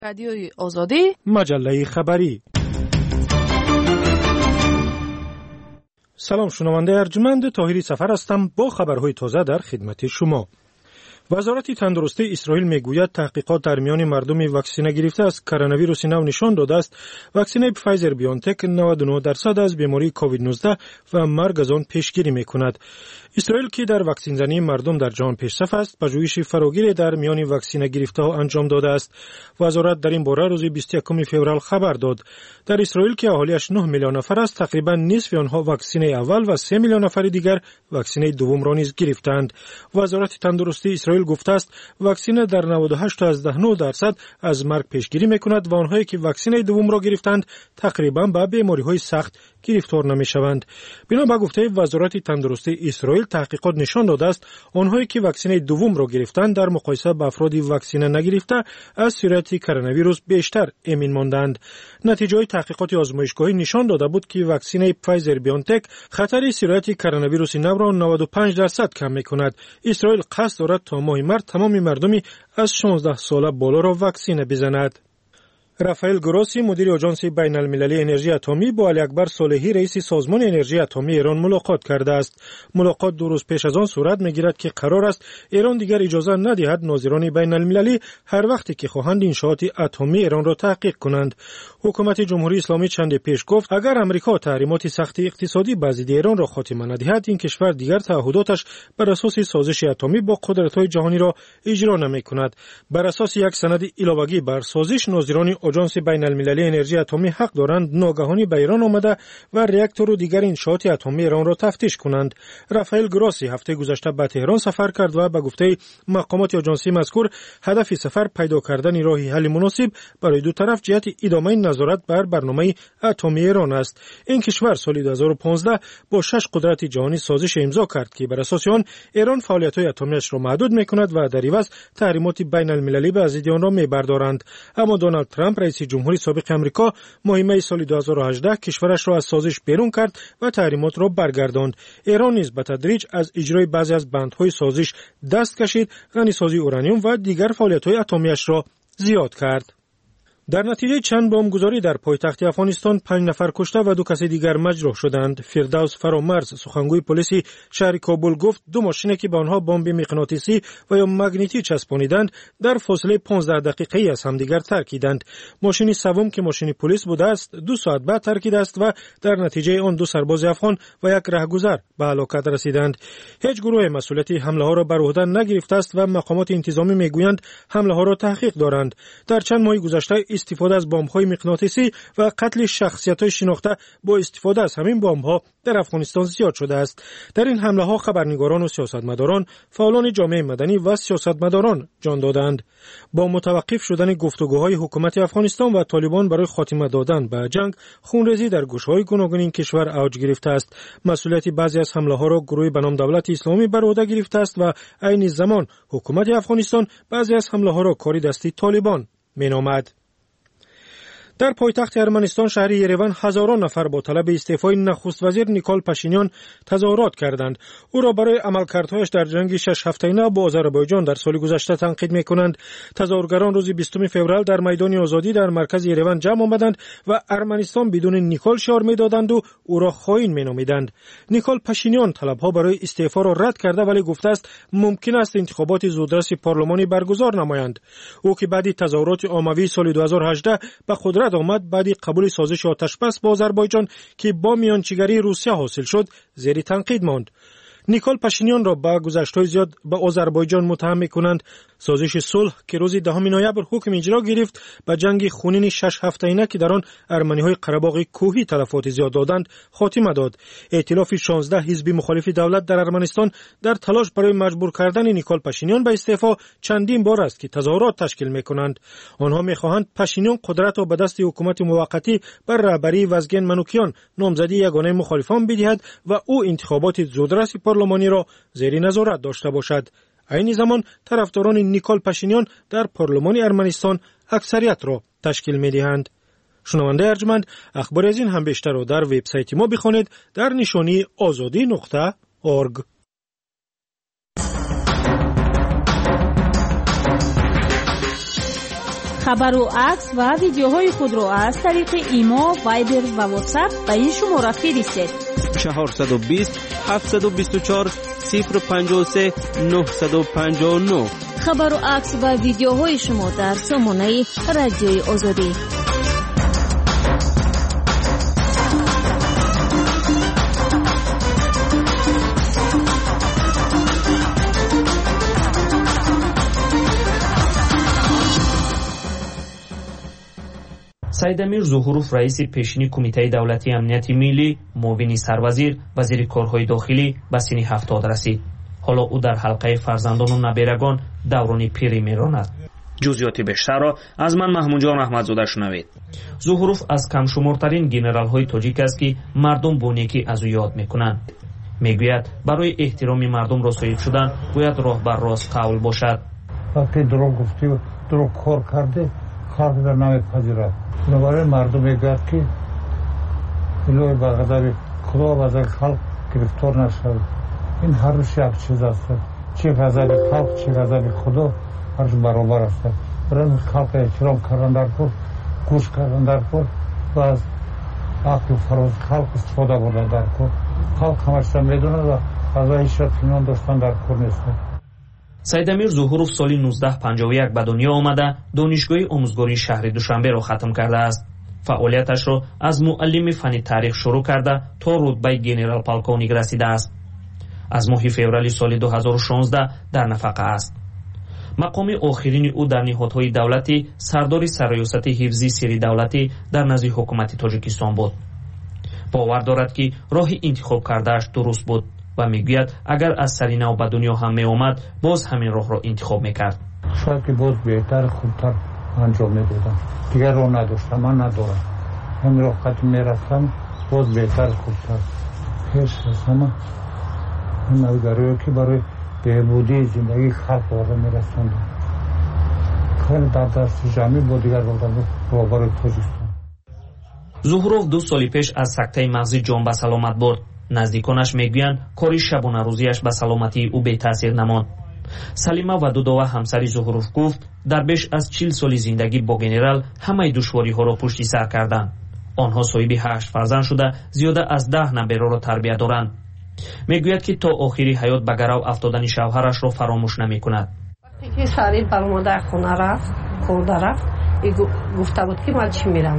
رادیوی آزادی، مجله خبری. سلام شنونده ارجمند، طاهری سفر هستم با خبرهای تازه در خدمت شما. وزارت تندرستی اسرائیل میگوید تحقیقات در میان مردم واکسینه گرفته از کرونا ویروس نو نشان داده است واکسینه فایزر بیونتک 99% از بیماری کووید 19 و مرگ از آن پیشگیری میکند. اسرائیل که در واکسین زنی مردم در جهان پیشرفت است، پژوهش فراگیر در میان واکسینه گرفته ها انجام داده است. وزارت در این باره روز 21 فوریه خبر داد. در اسرائیل که اهالیش 9 میلیون نفر است، تقریبا نصف آنها واکسینه اول و 3 میلیون نفر دیگر واکسینه دوم را نیز گرفتند. وزارت تندرستی اسرائیل گفته است واکسینه در 98.9% از مرگ پیشگیری میکند و آنهایی که واکسینه دوم را گرفتند تقریبا به بیماری‌های سخت گرفتار نمیشوند. بنا به گفته وزارت تندرستی اسرائیل، تحقیقات نشان داده است آنهایی که واکسینه دوم را گرفتند در مقایسه با افرادی واکسینه نگرفته از سرایت کرونا ویروس بیشتر امین ماندند. نتیجه تحقیقات آزمایشگاهی نشان داده بود که واکسینه فایزر بیونتک خطر سرایت کرونا ویروس نو را 95% کم میکند. اسرائیل قصد دارد تا ماه مارس تمام مردمی از 16 ساله بالا را واکسینه بزند. رافائل گروسی مدیر آژانس بین المللی انرژی اتمی با علی اکبر صالحی رئیس سازمان انرژی اتمی ایران ملاقات کرده است. ملاقات 2 روز پیش از آن صورت میگیرد که قرار است ایران دیگر اجازه ندهد ناظران بین المللی هر وقتی که خواهند انشاءات اتمی ایران را تحقیق کنند. حکومت جمهوری اسلامی چند پیش گفت اگر امریکا تحریمات سخت اقتصادی بر ضد ایران را خاتمه ندهد، این کشور دیگر تعهداتش بر اساس سازش اتمی با قدرت‌های جهانی را اجرا نمی‌کند. بر اساس یک سند علاوه‌ای بر سازش، ناظران آژانس بین المللی انرژی اتمی حق دارند ناگهانی به ایران آمده و راکتور و دیگر انشاءات اتمی ایران را تفتیش کنند. رافائل گروسی هفته گذشته به تهران سفر کرد و به گفته مقامات آژانسی مذکور هدف سفر پیدا کردن راه حل مناسب برای دو طرف جهت ادامه نظارت بر برنامه اتمی ایران است. این کشور سال 2015 با 6 قدرت جهانی سازش امضا کرد که بر اساس آن ایران فعالیت‌های اتمیش را محدود می‌کند و در عوض تحریمات بین المللی بر ضد آن را می‌بردارند. اما دونالد ترامپ رئیس جمهوری سابق امریکا ماه می سال 2018 کشورش را از سازش بیرون کرد و تحریمات را برگرداند. ایران نیز به تدریج از اجرای بعضی از بندهای سازش دست کشید، غنیسازی اورانیوم و دیگر فعالیت‌های اتمیش را زیاد کرد. در نتیجه چند بمبگذاری در پایتخت افغانستان 5 نفر کشته و 2 کس دیگر مجروح شدند. فردوس فرامرز سخنگوی پلیس شهر کابل گفت 2 ماشینی که به آنها بمب مغناطیسی و یا مگنیتی چسبانیدند در فاصله 15 دقیقه‌ای از همدیگر ترکیدند. ماشین سوم که ماشین پلیس بوده است 2 ساعت بعد ترکیده است و در نتیجه آن 2 سرباز افغان و 1 راهگذر به هلاکت رسیدند. هیچ گروه مسئولیت حمله ها را بر عهده نگرفته است و مقامات انتظامی میگویند حمله ها را تحقیق دارند. در چند ماه گذشته استفاده از بمب‌های مغناطیسی و قتل شخصیت‌های شناخته با استفاده از همین بمب‌ها در افغانستان زیاد شده است. در این حمله‌ها خبرنگاران و سیاستمداران، فعالان جامعه مدنی و سیاستمداران جان دادند. با متوقف شدن گفتگوهای حکومت افغانستان و طالبان برای خاتمه دادن به جنگ، خونریزی در گوشه‌های گوناگون این کشور اوج گرفته است. مسئولیت بعضی از حمله‌ها را گروه به نام دولت اسلامی بر عهده گرفته است و عین زمان حکومت افغانستان بعضی از حمله‌ها را کاری دستی طالبان مینامد. در پایتخت ارمنستان شهر یریوان هزاران نفر با طلب استعفای نخست وزیر نیکول پاشینیان تظاهرات کردند. او را برای عملکردهایش در جنگ 6 هفته‌ای با آذربایجان در سال گذشته تنقید می‌کنند. تظاهرگران روز 20 فوریه در میدان آزادی در مرکز یریوان جمع آمدند و ارمنستان بدون نیکول شعار می‌دادند و او را خائن می‌نامیدند. نیکول پاشینیان طلب‌ها برای استعفا را رد کرده ولی گفته است ممکن است انتخابات زودرس پارلمانی برگزار نمایند. او که بعد تظاهرات عمومی سال 2018 به قدرت آمد بعد قبول سازش آتشبس با آذربایجان که با میانجیگری روسیه حاصل شد زیر تنقید ماند. نیکول پاشینیان را با گذشته‌های زیاد به آذربایجان متهم می‌کنند. سازش صلح که روز 10 نوامبر حکم اجرا گرفت به جنگ خونین 6 هفته‌ای که در آن ارمنی‌های قره‌باغ کوهی تلفات زیاد دادند خاتمه داد. ائتلاف 16 حزب مخالف دولت در ارمنستان در تلاش برای مجبور کردن نیکول پاشینیان به استعفا چندین بار است که تظاهرات تشکیل می‌کنند. آنها می‌خواهند پاشینیان قدرت را به دست حکومت موقتی بر رهبری وزگن منوکیان نامزدی یگانه مخالفان بدهد و او انتخابات زودرس پارلمانی را زیر نظارت داشته باشد. عین زمان طرفداران نیکول پاشینیان در پارلمان ارمنستان اکثریت را تشکیل می‌دهند. شنونده ارجمند، اخبار از این هم بیشتر را در وبسایت ما بخوانید در نشانی azadi.org. хабару акс ва видеоҳои худро аз тариқи имо, вайбер ва ватсап ба ин шумора фиристед. 420 724 053 959. хабару акс ва видеоҳои шумо дар сомонаи радиои озодӣ. Сайдамир Зуҳуров раиси пешини Кумитаи давлатии амнияти миллӣ, муовини сарвазир, вазири корҳои дохилӣ ба синни 70 расид. ҳоло ӯ дар ҳалқаи фарзандону наберагон даврони пирӣ меронад. ҷузъиёти бештарро аз ман маҳмудҷон раҳматзода шунавед. Зуҳуров аз камшумортарин генералҳои тоҷик аст ки мардум бо некӣ аз ӯ ёд мекунанд. мегӯяд барои эҳтироми мардум росоиб шудан бояд роҳ бар рост қавл бошад. вақте дурӯғ гуфтӣ дурӯғ кор карде халқ дар намепазирад. бинобарин мардум мегӯяд ки илоҳи ба ғазаби худо ва ғазаби халқ гирифтор нашавад. ин ҳардуш як чиз аст. чи ғазаби халқ чи ғазаби худо ҳарш баробар аст. барои халқ эҳтиром кардан дар кор, гӯш кардан дар кор ва аз ақлу фарози халқ истифода бурдан дар кор. халқ ҳамаша медонад ва ғаза ҳичро пинҳон доштан дар кор нест. Сайдамир Зуҳуров соли 1951 ба дунё омада донишгоҳи омӯзгории шаҳри Душанберо хатм кардааст. фаъолияташро аз муаллими фанни таърих шурӯъ карда то рутбаи генерал-полковник расидааст. аз моҳи феврали соли 2016 дар нафақа аст. мақоми охирини ӯ дар ниҳодҳои давлатӣ сардори сароёсати ҳифзи сирри давлатӣ дар назди ҳукумати Тоҷикистон буд. бовар дорад ки роҳи интихоб кардааш дуруст буд ва мегӯяд агар аз сари нав ба дунё ҳам меомад боз ҳамин роҳро интихоб мекард. шояд ки боз беҳтар хубтар анҷом медодам. дигар роҳ надоштам, ман надорам. ҳамин роҳ қадим мерафтам, боз беҳтар хубтар. пеш аз ҳама навигариҳое ки барои беҳбудии зиндагии халқ орда мерасондам. хеле дар дасти ҷамъӣ бо дигар роҳбарои Тоҷикистон. Зуҳуров 2 соли пеш аз сактаи мағзӣ ҷон ба саломат бурд. наздиконаш мегӯянд кори шабонарӯзиаш ба саломатии ӯ бетаъсир намонд. салима вадудова ҳамсари Зуҳуров гуфт дар беш аз 40 соли зиндагӣ бо генерал ҳамаи душвориҳоро пушти сар карданд. онҳо соҳиби 8 фарзанд шуда зиёда аз 10 набераро тарбия доранд. мегӯяд ки то охири ҳаёт ба гарав афтодани шавҳарашро фаромӯш намекунад. вақте ки сари баромада хона рафт корда рафт гуфта буд ки ман чӣ мерам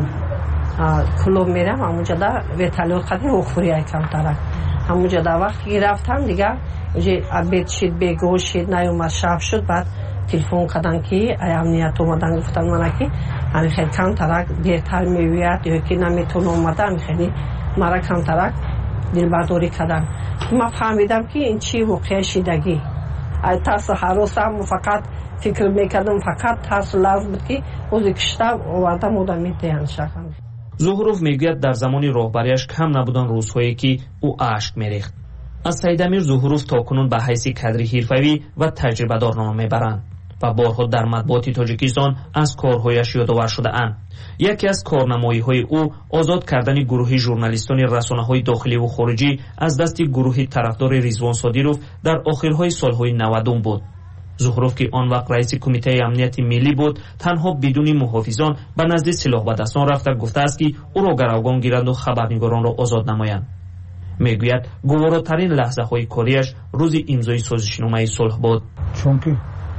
клуб мерам ҳамунҷода вертолёт қади охӯрия камтарак ҳамунҷода вақте ки рафтам дигар уҷи обед шид бегоҳ шид наёмад шаб шуд баъд телефон кадан ки амният омадан гуфтан мана ки ҳамихел камтарак беҳтар мевият ё ки наметавон омада ҳамихели мара камтарак дилбардорӣ кадан. ман фаҳмидам ки ин чӣ воқеа шидагӣ тарсу ҳаросам фақат фикр мекардам фақат тарсу ларз буд ки ози кишта оварда мода медиҳанд шахам. Зуҳуров мегӯяд дар замони роҳбарияш кам набуданд рӯзҳое ки ӯ ашк мерехт. аз Сайдамир Зуҳуров токунун ба ҳайси кадри ҳирфавӣ ва таҷрибадор ном мебаранд ва борҳо дар матбуоти Тоҷикистон аз корҳояш ёдовар шудаанд. яке аз корнамоиҳои ӯ озод кардани гурӯҳи журналистони расонаҳои дохиливу хориҷӣ аз дасти гурӯҳи тарафдори Ризвон Содиров дар охирҳои солҳои 90 буд. Зуҳуров ки он вақт раиси Кумитаи амнияти миллӣ буд, танҳо бидуни муҳофизон ба назди силоҳбадастон рафта гуфтааст ки ӯро гаравгон гиранду хабарнигаронро озод намоянд. мегӯяд гуворотарин лаҳзаҳои корияш рӯзи имзои созишномаи сулҳ буд. чунки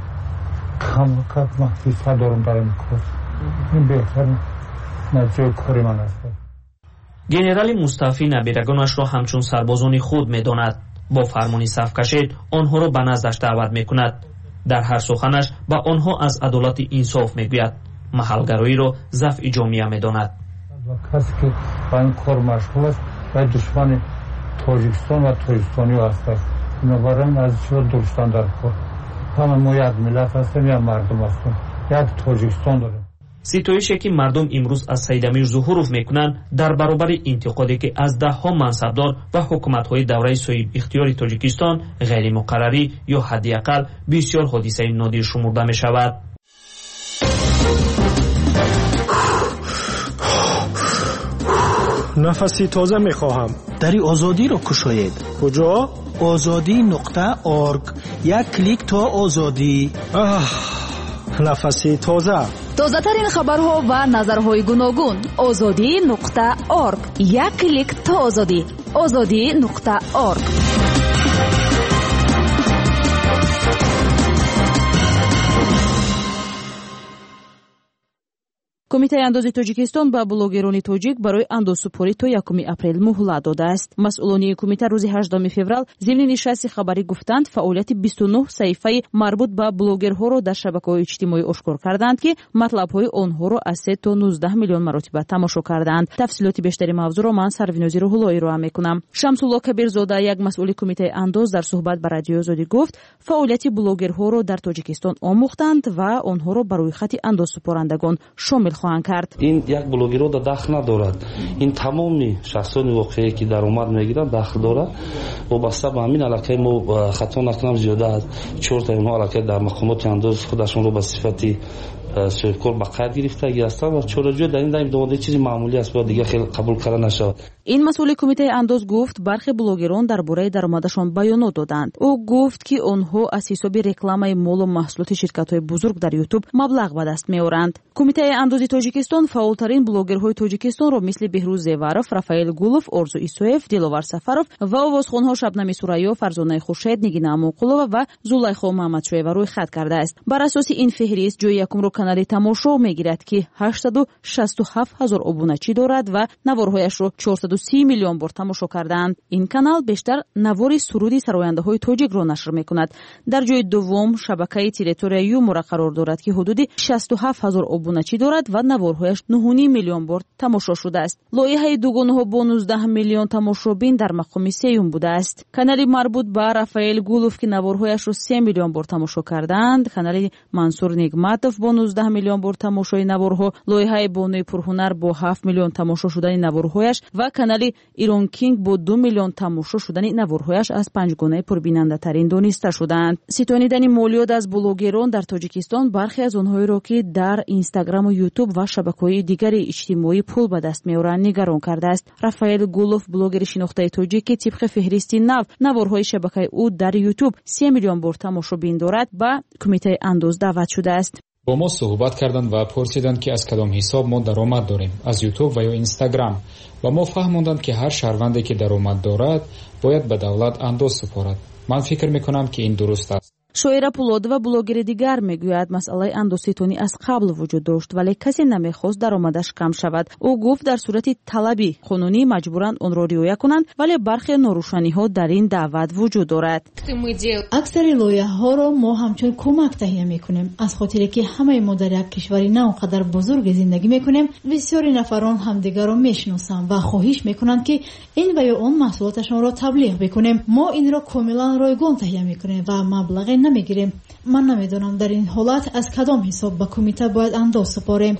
камакак маҳфиза дорам дар ин кор. ин беҳтарин натиҷаи кори ман аст. генерали мустаъфӣ набирагонашро ҳамчун сарбозони худ медонад. бо фармони сафкашед онҳоро ба наздаш даъват мекунад. дар ҳар суханаш ба онҳо аз адолати инсоф мегӯяд. маҳалгароиро зафъи ҷомеа медонад. касе ки ба ин кор машғул аст باید دشمن تاجیکستان و تاجیکستانی هستند. بنابراین از چیزا درستان در کار. همه ما یک ملت هستیم، یک مردم هستیم، یک تاجیکستان داریم. ситоише ки мардум имрӯз аз Сайдамир Зуҳуров мекунанд дар баробари интиқоде ки аз даҳҳо мансабдор ва ҳукуматҳои давраи соҳибихтиёри Тоҷикистон ғайримуқаррарӣ ё ҳадди ақал бисёр ҳодисаи нодир шумурда мешавад. нафаси тоза мехоҳам. дари озодиро кушоед. куҷо? ozodi.org. як клик то озодӣ. нафаси тоза. тозатарин хабарҳо ва назарҳои гуногун. озодӣ.орг. як клик то озодӣ. озодӣ.орг. кумитаи андози тоҷикистон ба блогерони тоҷик барои андозсупорӣ то 1 апрел муҳлат додааст. масъулони кумита рӯзи 8 феврал зимни нишасти хабарӣ гуфтанд, фаъолияти 29 саҳифаи марбут ба блогерҳоро дар шабакаҳои иҷтимоӣ ошкор карданд, ки матлабҳои онҳоро аз 3 то 19 миллион маротиба тамошо карданд. тафсилоти бештари мавзӯъро ман Сарвинози Рӯҳулло ироа мекунам. Шамсулло Кабирзода, як масъули кумитаи андоз, дар суҳбат ба Радиои Озодӣ гуфт, фаъолияти блогерҳоро дар Тоҷикистон омӯхтанд ва онҳоро ба рӯйхати андозсупорандагон шомил кард. این یک بلوگرو دا دخل ندارد. این تمامی شخصان واقعی که درآمد میگیرند دخل دارد. وابسته به همین علاقه ما خطا نکنم زیاده از 4 تا اونها علاقه در مقامات انداز خودشون رو به صفتی صاحبکار به قید گرفتگی هستند و چاره‌جویی در این داریم داده چیزی معمولی است و دیگه خیلی قبول کرده نشود. ин масъули кумитаи андоз гуфт, бархе блогерон дар бораи даромадашон баёнот доданд. ӯ гуфт, ки онҳо аз ҳисоби рекламаи молу маҳсулоти ширкатҳои бузург дар YouTube маблағ ба даст меоранд. кумитаи андози Тоҷикистон фаъолтарин блогерҳои Тоҷикистонро мисли Беҳрӯз Зеваров, Рафаэл Гулов, Орзу Исоев, Диловар Сафаров ва овозхонҳо Шабнами Сурайё, Фарзонаи Хуршед, Нигина Амонқулова ва Зулайхо Маҳмадшоева рӯйхат кардааст. бар асоси ин феҳрист ҷои якумро канали тамошо мегирад, ки 867 000 обуначӣ дорад ва наворҳояшро 430 миллион бор тамошо кардаанд. ин канал бештар навори суруди сарояндаҳои тоҷикро нашр мекунад. дар ҷои дуввум шабакаи Территория Юмора қарор дорад, ки ҳудуди 67 000 обуначӣ дорад ва наворҳояш 9 миллион бор тамошо шудааст. лоиҳаи дугонаҳо бо 19 миллион тамошобин дар мақоми сеюм будааст. канали марбут ба Рафаэл Гулов, ки наворҳояшро 3 миллион бор тамошо кардаанд, канали Мансур Нигматов бо 19 миллион бор тамошои наворҳо, лоиҳаи Бонуи Пурҳунар бо 7 миллион тамошо шудани наворҳояш ва канали Ирон Кинг бо 2 миллион тамошо шудани наворҳояш аз панҷгонаи пурбинандатарин дониста шуданд. ситонидани молиёт аз блогерон дар Тоҷикистон бархе аз онҳоеро, ки дар Инстаграму YouTube ва шабакаҳои дигари иҷтимоӣ пул ба даст меоранд, нигарон кардааст. Рафаэл Гулов, блогери шинохтаи тоҷик, ки тибқи феҳристи нав наворҳои шабакаи ӯ дар YouTube 3 миллион бор тамошобин дорад, ба кумитаи андоз даъват шудааст. با ما صحبت کردند و پرسیدند که از کدام حساب ما درآمد داریم، از یوتیوب و یا اینستاگرام، و ما فهماندند که هر شهروندی که درآمد دارد باید به دولت انداز سپارد. من فکر میکنم که این درست است. шоира Пулодова, блогери дигар, мегӯяд, масъалаи андозситонӣ аз қабл вуҷуд дошт, вале касе намехост даромадаш кам шавад. ӯ гуфт, дар сурати талаби қонунӣ маҷбуранд онро риоя кунанд, вале бархе норӯшаниҳо дар ин даъват вуҷуд дорад. аксари лоиҳаҳоро мо ҳамчун кӯмак таҳия мекунем. аз хотире ки ҳамаи мо дар як кишвари на он қадар бузурге зиндагӣ мекунем, бисёри нафарон ҳамдигарро мешиносанд ва хоҳиш мекунанд ки ин ва ё он маҳсулоташонро таблиғ бикунем. мо инро комилан ройгон таҳия мекунем ва маблағе намегирем. ман намедонам дар ин ҳолат аз кадом ҳисоб ба кумита бояд андоз супорем.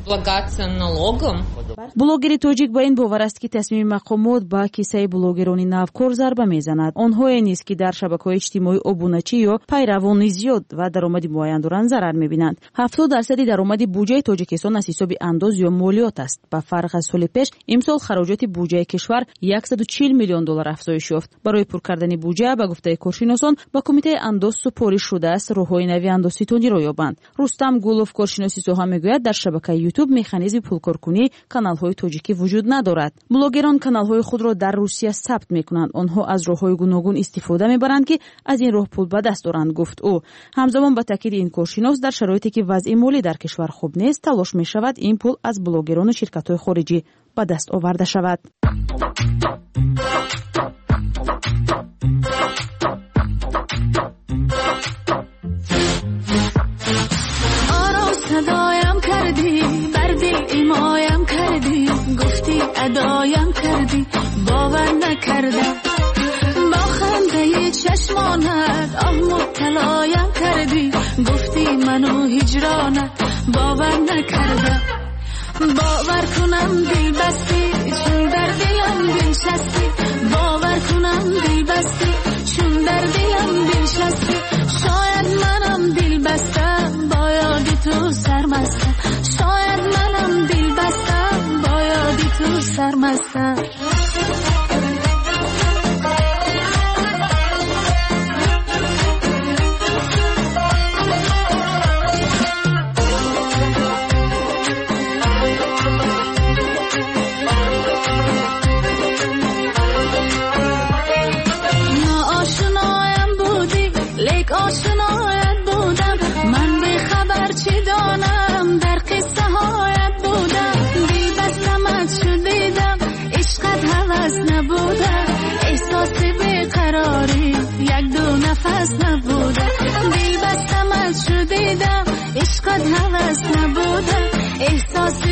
блогери тоҷик ба ин бовар аст, ки тасмими мақомот ба киссаи блогерони навкор зарба мезанад. онҳое низ, ки дар шабакаҳои иҷтимоӣ обуначӣ ё пайравони зиёд ва даромади муайян доранд, зарар мебинанд. 70% даромади буҷаи Тоҷикистон аз ҳисоби андоз ё молиёт аст. ба фарқ аз соли пеш, имсол хароҷоти буҷаи кишвар 140 миллион доллар афзоиш ёфт. барои пур кардани буҷа, ба гуфтаи коршиносон, ба кумитаи андоз супориш шудааст роҳҳои нави андозситониро ёбанд. Рустам Гулов, коршиноси соҳа, мегӯяд, дар шабакаи YouTube механизми пулкоркунии каналҳои тоҷикӣ вуҷуд надорад. блогерон каналҳои худро дар Русия сабт мекунанд. онҳо аз роҳҳои гуногун истифода мебаранд, ки аз ин роҳ пул ба даст доранд, гуфт ӯ. ҳамзамон ба таъкиди ин коршинос, дар шароите ки вазъи молӣ дар кишвар хуб нест, талош мешавад ин пул аз блогерону ширкатҳои хориҷӣ ба даст оварда шавад. صدایم کردی، بر دل ایمایم کردی، گفتی ادایم کردی، باور نکردم. با خنده چشمانت آه مبتلایم کردی، گفتی منو هجرانت، باور نکردم. باور کنم دل بستی، چون در دلم بنشستی، باور کنم دل بستی، چون در دلم بنشستی. شاید منم دل بستم، با یاد تو سرمستم. شاید منم دل بستم، با یاد تو سرمستم.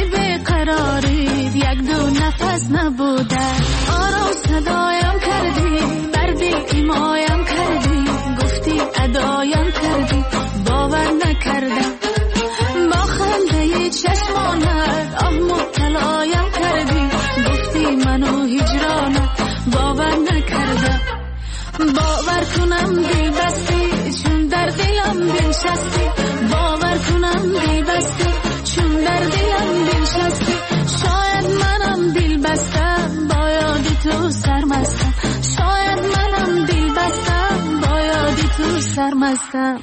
بیقرارید یک دو نفس نبوده آرام صدایم کردی بر دل ایمایم کردی گفتی ادایم کردی باور نکردم با خنده چشمانت آه مبتلایم کردی گفتی منو هجرانت باور نکردم باور کنم دل بستی چون در دلم بنشستی باور کنم دل بستی چون در دلم بنشستی شاید منم دل بستم با یاد تو سرمستم شاید منم دل بستم با یاد تو سرمستم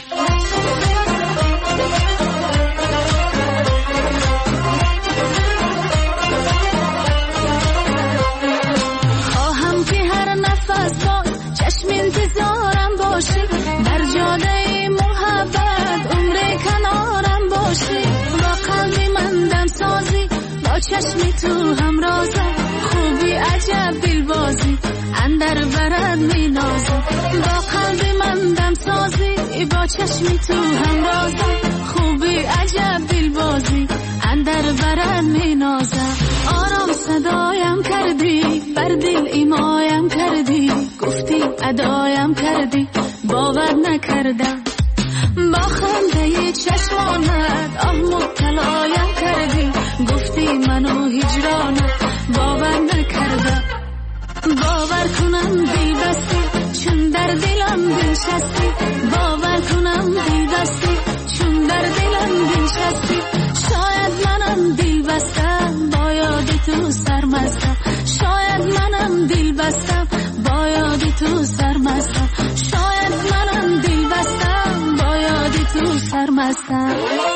خواهم که هر نفس باز چشم انتظارم باشی در جاده محبت عمر کنارم باشی با قلب من دم سازی با چشم تو همرازم خوبی عجب دلبازی اندر برد می نازم با قلب من دم سازی با چشم تو همرازم خوبی عجب دلبازی اندر برد می نازم آرام صدایم کردی بر دل ایمایم کردی گفتی ادایم کردی باور نکردم با خنده چشمانت آه مبتلایم کردی گفتی منو هجرانت باور نکردم باور کنم دل بستی چون در دلم بنشستی باور کنم دل بستی چون در دلم بنشستی شاید منم دل بستم با یاد تو سرمستم شاید منم دل بستم با یاد تو سرمستم شاید منم دل بستم با یاد تو سرمستم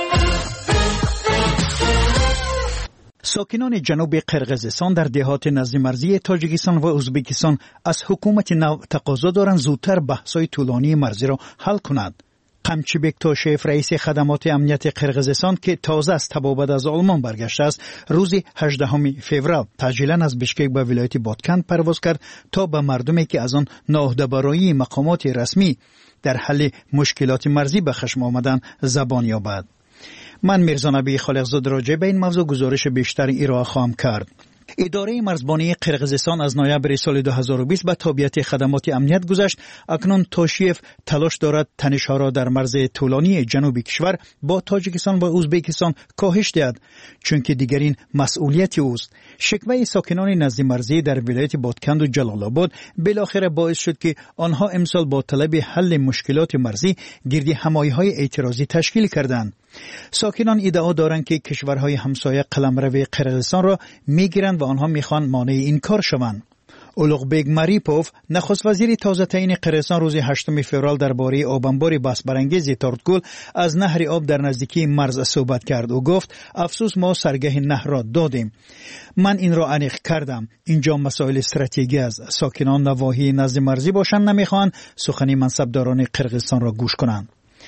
ساکنان جنوب قرقیزستان در دهات نزد مرزی تاجیکستان و ازبکستان از حکومت نو تقاضا دارند زودتر بحث‌های طولانی مرزی را حل کند. قمچیبک توشیف رئیس خدمات امنیت قرقیزستان که تازه از تبابت از آلمان برگشته است روز 18 فوریه تاجیلا از بشکک به ولایت بادکند پرواز کرد تا به مردمی که از آن ناهده‌برایی مقامات رسمی در حل مشکلات مرزی به خشم آمدند زبان یابد. من میرزا نبی خالقزاده راجع به این موضوع گزارش بیشتر ارائه خواهم کرد. اداره مرزبانی قرقیزستان از نوامبر سال 2020 به تابعیت خدمات امنیت گذشت. اکنون توشیف تلاش دارد تنش‌ها را در مرز طولانی جنوبی کشور با تاجیکستان و ازبکستان کاهش دهد چون که دیگرین مسئولیت اوست. شکوه ساکنان نزد مرزی در ولایت بادکند و جلال آباد بالاخره باعث شد که آنها امسال با طلب حل مشکلات مرزی گرد همایی‌های اعتراضی تشکیل کردند. ساکنان ادعا دارند که کشورهای همسایه قلمرو قرقیزستان را میگیرند و آنها میخوان مانع این کار شوند. اولوغبگ مریپوف نخست وزیر تازه تعیین قرقیزستان روز 8 فوریه درباره آبانبار بحث برانگیز تارتگول از نهر آب در نزدیکی مرز صحبت کرد و گفت افسوس ما سرگه نهر را دادیم. من این را انیق کردم. اینجا مسائل استراتژیکی است. ساکنان نواحی نزد مرزی باشند نمیخوان سخن منصبداران قرقیزستان را گوش کنند.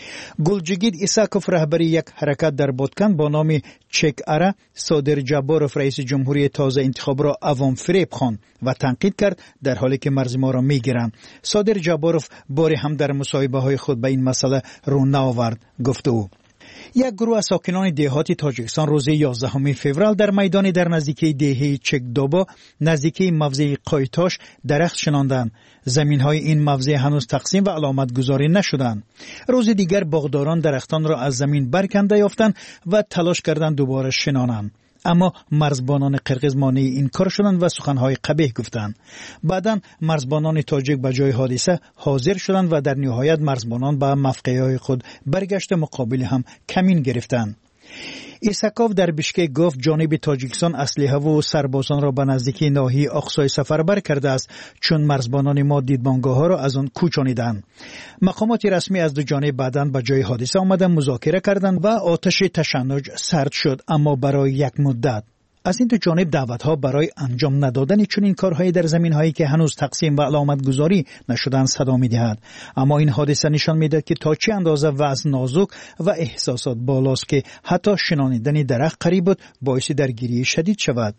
گلجگید ایساکوف رهبری یک حرکت در بادکند با نام چک اره صادر جباروف رئیس جمهوری تازه انتخاب را عوام فریب خواند و تنقید کرد در حالی که مرز ما را میگیرند. صادر جباروف باری هم در مصاحبه های خود به این مسئله رو نآورد. گفت او یک گروه از ساکنان دهات تاجیکستان روز 11 فوریه در میدان در نزدیکی دهه چکدوبا نزدیکی موضع قایتاش درخت شناندند. زمین‌های این موضع هنوز تقسیم و علامت گذاری نشدند. روز دیگر باغداران درختان را از زمین برکنده یافتند و تلاش کردند دوباره شنانند. اما مرزبانان قرقیز مانع این کار شدند و سخنهای قبیح گفتند. بعداً مرزبانان تاجیک به جای حادثه حاضر شدند و در نهایت مرزبانان به موقعهای خود برگشت مقابل هم کمین گرفتند. ایساکوف در بشکک گفت جانب تاجیکستان اسلحه و سربازان را به نزدیکی ناحیه اقصای سفربر کرده است چون مرزبانان ما دیدبانگاه ها را از آن کوچانیدند. مقامات رسمی از دو جانب بعداً به جای حادثه آمدند مذاکره کردند و آتش تشنج سرد شد اما برای یک مدت. از این دو جانب دعوت‌ها برای انجام ندادن چنین کارهایی در زمین‌هایی که هنوز تقسیم و علامت گذاری نشدند صدا می‌دهد. اما این حادثه نشان می‌دهد که تا چه اندازه وضع نازک و احساسات بالاست که حتی شنانیدن درخت قریب بود باعث درگیری شدید شود.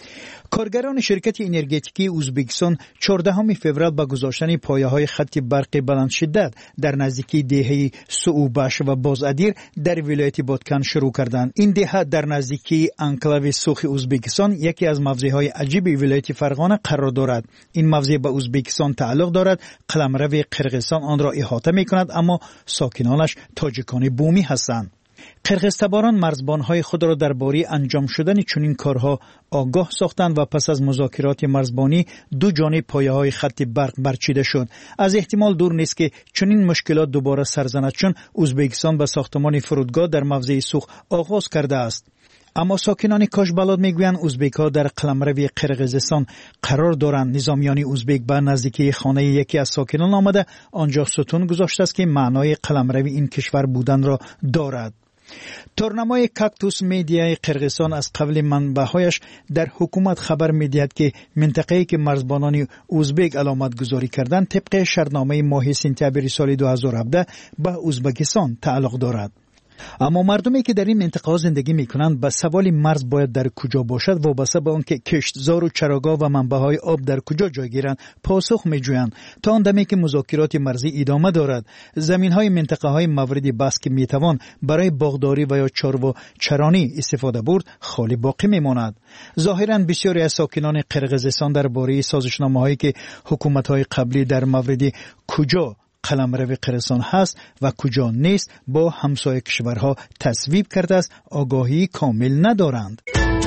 کارگران شرکت انرژتیکی ازبکستان 14 فوریه با گذاشتن پایه‌های خط برق بلند شدت در نزدیکی دهه سوبش و بازادیر در ولایت بادکن شروع کردند. این دهه در نزدیکی انکلاو سوخ ازبکستان یکی از موضع‌های عجیب ولایت فرغانه قرار دارد. این موضع به ازبکستان تعلق دارد. قلمرو قرقیزستان آن را احاطه می‌کند، اما ساکنانش تاجیکان بومی هستند. قرقیزتباران مرزبانهای خود را درباره انجام شدن چنین کارها آگاه ساختند و پس از مذاکرات مرزبانی دو جانب پایه‌های خط برق برچیده شد. از احتمال دور نیست که چنین مشکلات دوباره سر زند، چون ازبکستان به ساختمان فرودگاه در موضع سوخ آغاز کرده است. اما ساکنان کاشبالاد میگویند ازبک‌ها در قلمرو قرقیزستان قرار دارند. نظامیان ازبک به نزدیکی خانه یکی از ساکنان آمده آنجا ستون گذاشته است که معنای قلمرو این کشور بودن را دارد. تورنمای کاکتوس میدیای قرقیزستان از قبل منبع‌هایش در حکومت خبر می‌دهد که منطقه‌ای که مرزبانان ازبک علامت گذاری کردند طبق شرطنامه ماه سپتامبر سال 2017 به ازبکستان تعلق دارد. اما مردمی که در این منطقه زندگی می‌کنند به سوال مرز باید در کجا باشد وابسته به آنکه کشتزار و چراگاه و منبع‌های آب در کجا جای گیرند پاسخ می‌جویند. تا آن دمی که مذاکرات مرزی ادامه دارد، زمین‌های منطقه‌های مورد بحث که می‌توان برای باغداری و یا چرانی استفاده برد خالی باقی می‌ماند. ظاهراً بسیاری از ساکنان قرقیزستان درباره سازشنامه‌هایی که حکومت‌های قبلی در مورد کجا قلمرو قرقیزستان هست و کجا نیست با همسایه کشورها تصویب کرده است آگاهی کامل ندارند.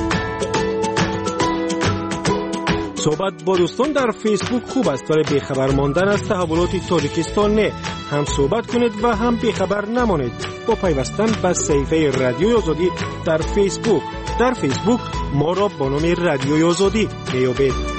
صحبت با دوستان در فیسبوک خوب است، ولی بیخبر ماندن از تحولات تاجیکستان نه. هم صحبت کنید و هم بیخبر نمانید با پیوستن به صفحه رادیوی آزادی در فیسبوک. در فیسبوک ما را با نام رادیوی آزادی بیابید.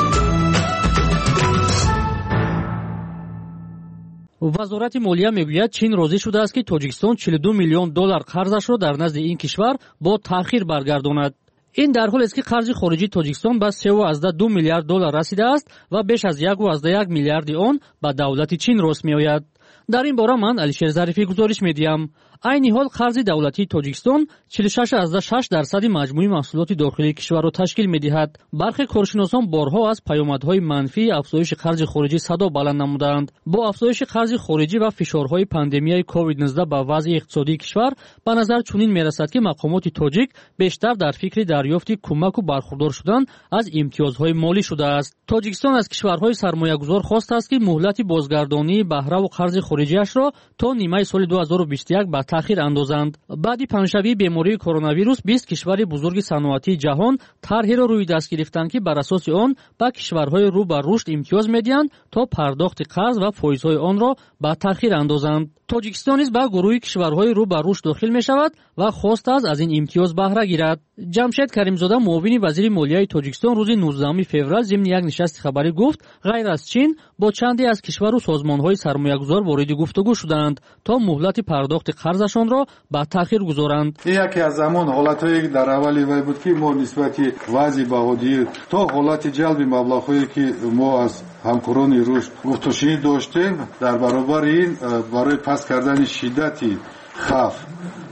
وزارت مالیه میگوید چین راضی شده است که تاجیکستان 42 میلیون دلار قرضش را در نزد این کشور با تأخیر برگرداند. این در حالی است که قرض خارجی تاجیکستان به 3.2 میلیارد دلار رسیده است و بیش از 1.1 میلیارد آن به دولت چین راست میآید. در این باره من علیشیر ظریفی گزارش میدیم. عین حال قرض دولتی تاجیکستان 46.6% مجموعی محصولات داخلی کشور را تشکیل می‌دهد. برخی کارشناسان بارها از پیامدهای منفی افزایش قرض خارجی صدا بلند نمودند. با افزایش قرض خارجی و فشارهای پاندمیای کووید 19 به وضع اقتصادی کشور به نظر چنین می‌رسد که مقامات تاجیک بیشتر در فکر دریافت کمک و برخوردار شدن از امتیازهای مالی شده است. تاجیکستان از کشورهای سرمایه‌گذار خواسته است که مهلت بازگردانی بهره و قرض خارجیش را تا نیمه سال 2021 به تأخیر اندازند. بعد پنجشنبه بیماری کرونا ویروس 20 کشور بزرگ صنعتی جهان طرحی را روی دست گرفتند که بر اساس آن به کشورهای رو به رشد امتیاز میدهند تا پرداخت قرض و فایزهای آن را به تأخیر اندازند. تاجیکستان نیز به گروه کشورهای رو به رشد داخل می شود و خواست از این امتیاز بهره گیرد. جمشید کریمزاده معاون وزیر مالیه تاجیکستان روز 19 فوریه ضمن یک نشست خبری گفت غیر از چین با چندی از کشور و سازمان‌های سرمایه‌گذار وارد گفتگو شدند تا مهلت پرداخت قرضشان را به تأخیر گذارند. یکی از زمان حالت‌هایی در اولی وای بود که ما نسبت وضع بهادی تا حالت جلب مبلغ‌هایی که ما از همکاران رشد گفتگویی داشتیم در برابر این برای پس کردن شدتی خف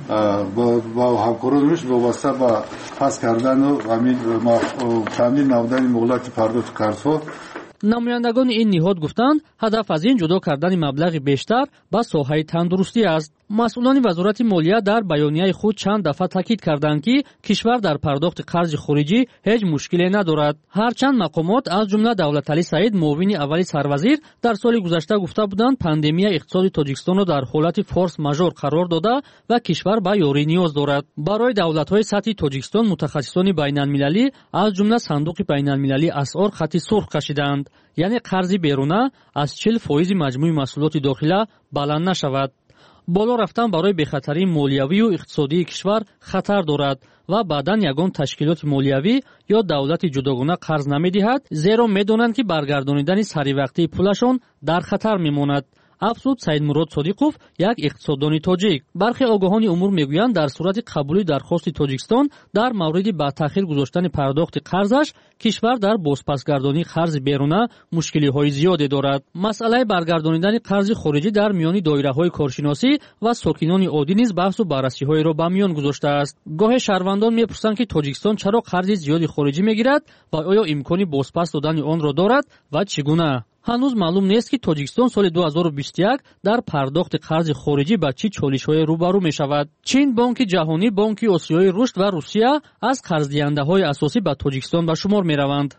با همکاران رشد وابسته به پس کردن و تامین نمودن مهلت پرداخت قرض‌ها. نمایندگان این نهاد گفتند هدف از این جدا کردن مبلغ بیشتر به ساحه تندرستی است. مسئولان وزارت مالیه در بیانیه خود چند دفعه تاکید کردند که کشور در پرداخت قرض خارجی هیچ مشکلی ندارد. هرچند مقامات از جمله دولت علی سعید معاون اول سروزیر در سال گذشته گفته بودند پاندمی اقتصاد تاجیکستان را در حالت فورس ماژور قرار داده و کشور به یاری نیاز دارد. برای دولت‌های سطح تاجیکستان متخصصان بین‌المللی از جمله صندوق بین‌المللی اسعار خط سرخ کشیدند، یعنی قرض بیرونه از 40% مجموع محصولات داخله بلند نشود. بالا رفتن برای بخطری مالیوی و اقتصادی کشور خطر دارد و بعداً یگان تشکیلات مالیوی یا دولت جداگانه قرض نمی‌دهد، زیرا می‌دانند که برگردانیدن سری وقتی پولشان در خطر می‌ماند. افزود سید مراد صادقов یک اقتصاددانی تاجیک. برخی آگاهان امور میگویند در صورت قبولی درخواست تاجیکستان در مورد با تأخیر گذاشتن پرداخت قرضش کشور در بازپسگردانی قرض بیرونه مشکلی‌های زیادی دارد. مسئله برگردانیدن قرض خارجی در میان دایره‌های کارشناسی و ساکنان عادی نیز بحث و بررسی‌های را به میان گذاشته است. گاهی شهروندان می‌پرسند که تاجیکستان چرا قرض زیادی خارجی می‌گیرد و آیا امکانی بازپس دادن آن را دارد و چگونه؟ هنوز معلوم نیست که تاجیکستان سال 2021 در پرداخت قرض خارجی با چه چالش‌های روبرو می‌شود. چین، بانک جهانی، بانک آسیای رشد و روسیه از قرض‌دهنده‌های اساسی به تاجیکستان به شمار می‌روند.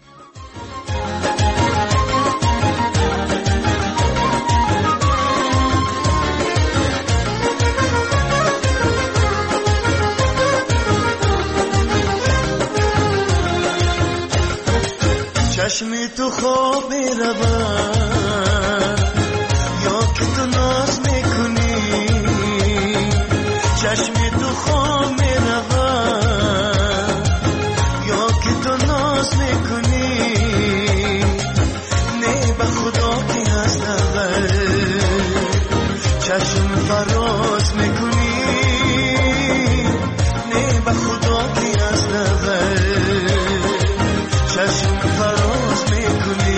چشمی تو خواب می‌رود یا که تو ناز میکنی، چشمی تو خواب می‌رود یا که تو ناز میکنی، نه به خدا که از اول چشم فراز میکنی، نه به خدا که از اول چشم فراز میکنی.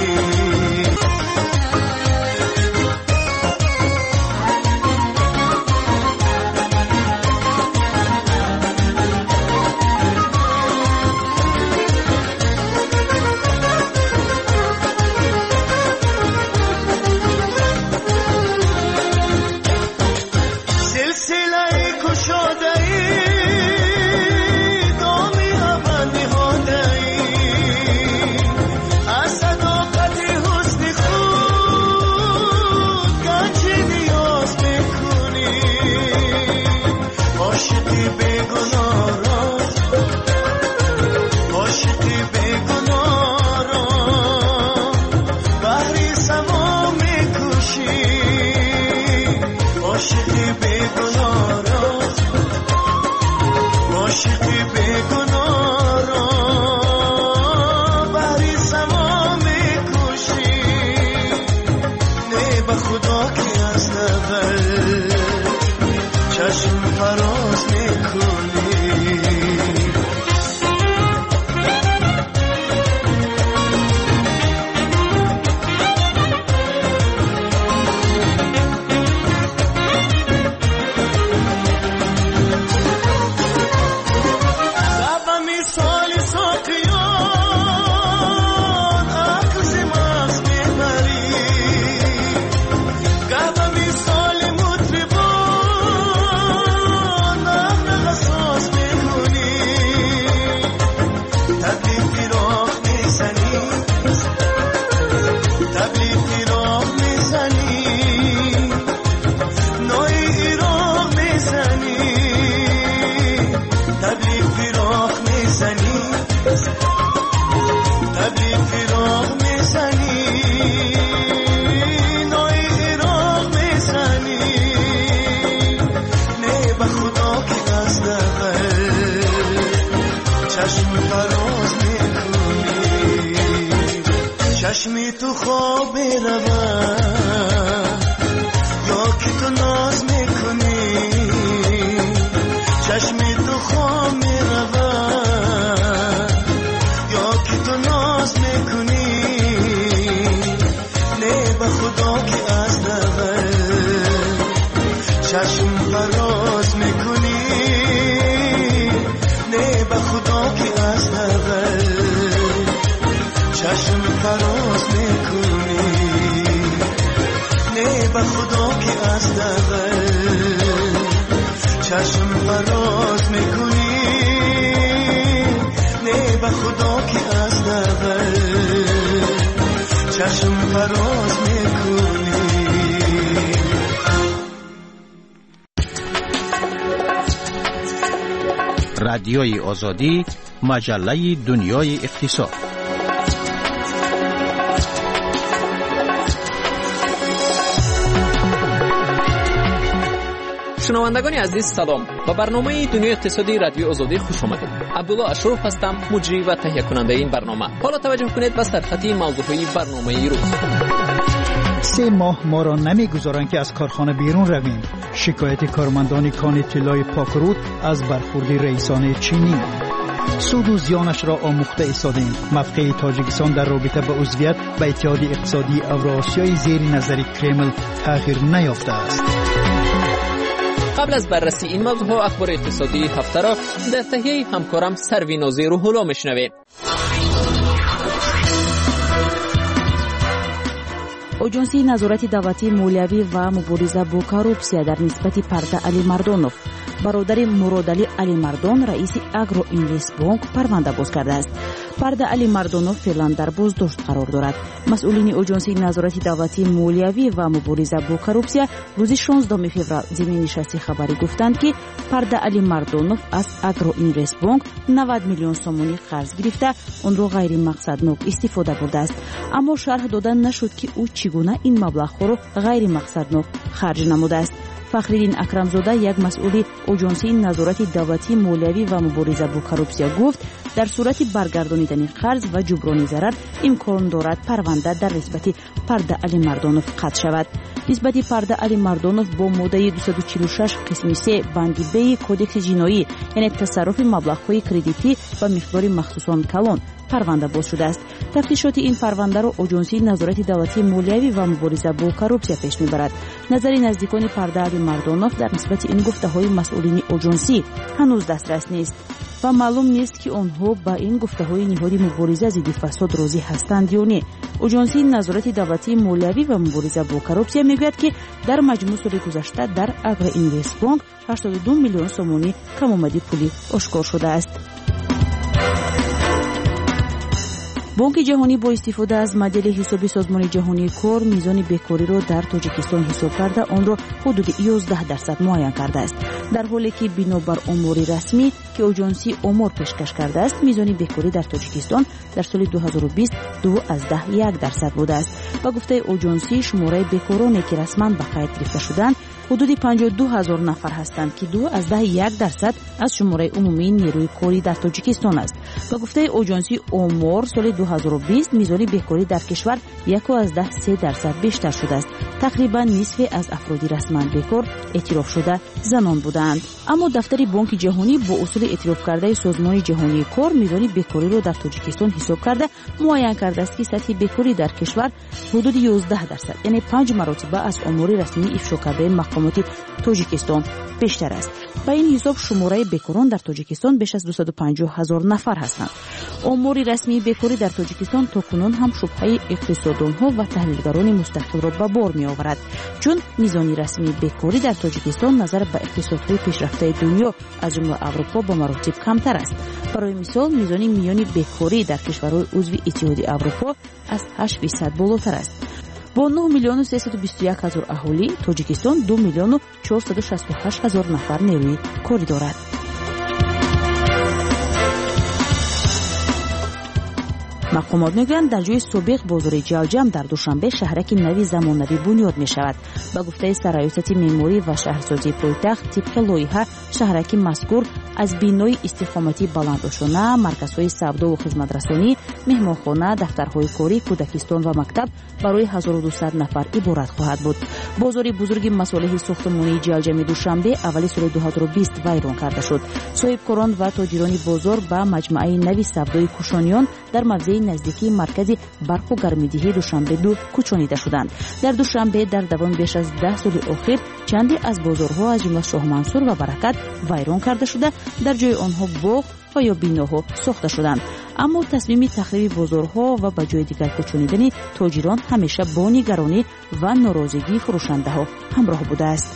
چشمی تو خواب می‌رود یا که تو ناز میکنی، چشمی تو خواب می‌رود یا که تو ناز میکنی، نه به خدا که از اول چشم فراز میکنی، نه به خدا که از اول چشم فراز میکنی، نه به خدا که از اول چشم فراز میکنی، نه به خدا که از اول چشم فراز میکنی. رادیوی آزادی، مجله دنیای اقتصاد. شنوندگان عزیز سلام، با برنامه دنیای اقتصادی رادیو آزادی خوش آمدید. عبدالله اشرف هستم، مجری و تهیه کننده این برنامه. حالا توجه کنید به سرخط موضوعی برنامه روز. 3 ماه ما را نمیگذارند که از کارخانه بیرون رویم. شکایت کارمندان کان طلای پاکرود از برخورد رئیسان چینی. سود و زیانش را آموخته ایستادیم. موقع تاجیکستان در رابطه با عضویت به اتحاد اقتصادی اوراسیای زیر نظر کرمل تغییر نیافته است. قبل از بررسی این موضوع ها اخبار اقتصادی هفته را در تهیه همکارم سرویناز روح‌الله میشنوید. اجنسی نظارت دولتی مالیوی و مبارزه با کورپسیا در نسبت پرده علی مردانوف برادر مرادعلی علی مردان رئیس اگرو اینوست بانک پرونده باز کرده است. پرده علی مردانوف فعلا در بازداشت قرار دارد. مسئولین اجنسی نظارت دولتی مالیوی و مبارزه با کورپسیا روز 16 فوریه ضمن نشست خبری گفتند که پرده علی مردانوف از اگرو اینوست بانک 90 میلیون سومانی قرض گرفته آن را غیر مقصدناک استفاده برده است. اما شرح دادن نشد که او چگونه این مبلغ را غیر مقصدناک خرج نموده است. فخرالدین اکرمزاده یک مسئول اجنسی نظارت دولتی مالیوی و مبارزه با کورپسیا گفت در صورت برگردانیدن قرض و جبران ضرر امکان دارد پرونده در نسبت پرده علی مردانوف قطع شود. نسبت پرده علی مردانوف با ماده 246 قسم 3 بند ب کدکس جنایی یعنی تصرف مبلغ‌های کردیتی و مقدار مخصوصاً کلان پرونده باز شده است. تفتیشات این پرونده را اجنسی نظارت دولتی مالیوی و مبارزه با کورپسیا پیش میبرد. نظر نزدیکان پرده علی مردانوف در نسبت این گفته‌های مسئولین اجنسی هنوز دسترس نیست و معلوم نیست که آنها با این گفته‌های نهاد مبارزه ضد فساد راضی هستند یا نه. اجنسی نظارت دولتی مالیوی و مبارزه با کورپسیا میگوید که در مجموع سال گذشته در اگرو اینوست بانک 82 میلیون سومانی کم‌آمدی پولی آشکار شده است. بانک جهانی با استفاده از مدل حسابی سازمان جهانی کار میزان بیکاری را در تاجیکستان حساب کرده آن را حدود 11% معین کرده است. در حالی که بنابر آمار رسمی که اجنسی آمار پیشکش کرده است میزان بیکاری در تاجیکستان در سال 2020 2.1% بوده است. با گفته اجنسی شماره بیکارانی که رسما به قید گرفته شدند حدود 52,000 نفر هستند که 2.1% از شماره عمومی نیروی کاری در تاجیکستان است. با گفته اجنسی آمار سال 2020 میزان بیکاری در کشور 1.3% بیشتر شده است. تقریبا نصف از افراد رسما بیکار اعتراف شده زنان بودند. اما دفتر بانک جهانی با اصول اعتراف کرده سازمان جهانی کار میزان بیکاری را در تاجیکستان حساب کرده معین کرده است که سطح بیکاری در کشور حدود 11% یعنی 5 مرتبه از آمار رسمی افشا کرده مقامات تاجیکستان بیشتر است. با این حساب شماره بیکاران در تاجیکستان بیش از 250,000 نفر هستند. آمار رسمی بیکاری در تاجیکستان تاکنون هم شبهه اقتصاددانها و تحلیلگران مستقل را به بار می آورد، چون میزان رسمی بیکاری در تاجیکستان نظر به اقتصادهای پیشرفته دنیا از جمله اروپا به مراتب کمتر است. برای مثال میزان میانی بیکاری در کشورهای عضو اتحاد اروپا از 8% بالاتر است. با 9 میلیون و 321 هزار اهالی تاجیکستان 2 میلیون و 468 هزار نفر نیروی کاری دارد. مقامات میگویند در جای سابق بازار جلجم در دوشنبه شهرک نوی زمانوی بنیاد می شود. با گفته سرایست معماری و شهرسازی پایتخت طبق لایحه شهرک مذکور از بینای استقامتی بلندآشانه، مرکزهای سودا و خدمترسانی، مهمانخانه، دفترهای کاری، کودکستان و مکتب برای 1200 نفر عبارت خواهد بود. بازار بزرگ مصالح ساختمانی جلجم دوشنبه اول سال 2020 ویران کرده شد. صاحبکاران و تاجران بازار با مجموعه نوی سودای کوشانیان در موضع نزدیکی مرکز برق و گرمایدهی دوشنبه 2 کوچانیده شدند. در دوشنبه در دوام بیش از 10 سال اخیر چندی از بازارها از جمله شاه منصور و برکت ویران کرده شده، در جای آنها باغ و یا بیناها ساخته شدند. اما تصمیم تخریب بازارها و به جای دیگر کوچانیدن تاجران همیشه با نگرانی و ناراضگی فروشنده ها همراه بوده است.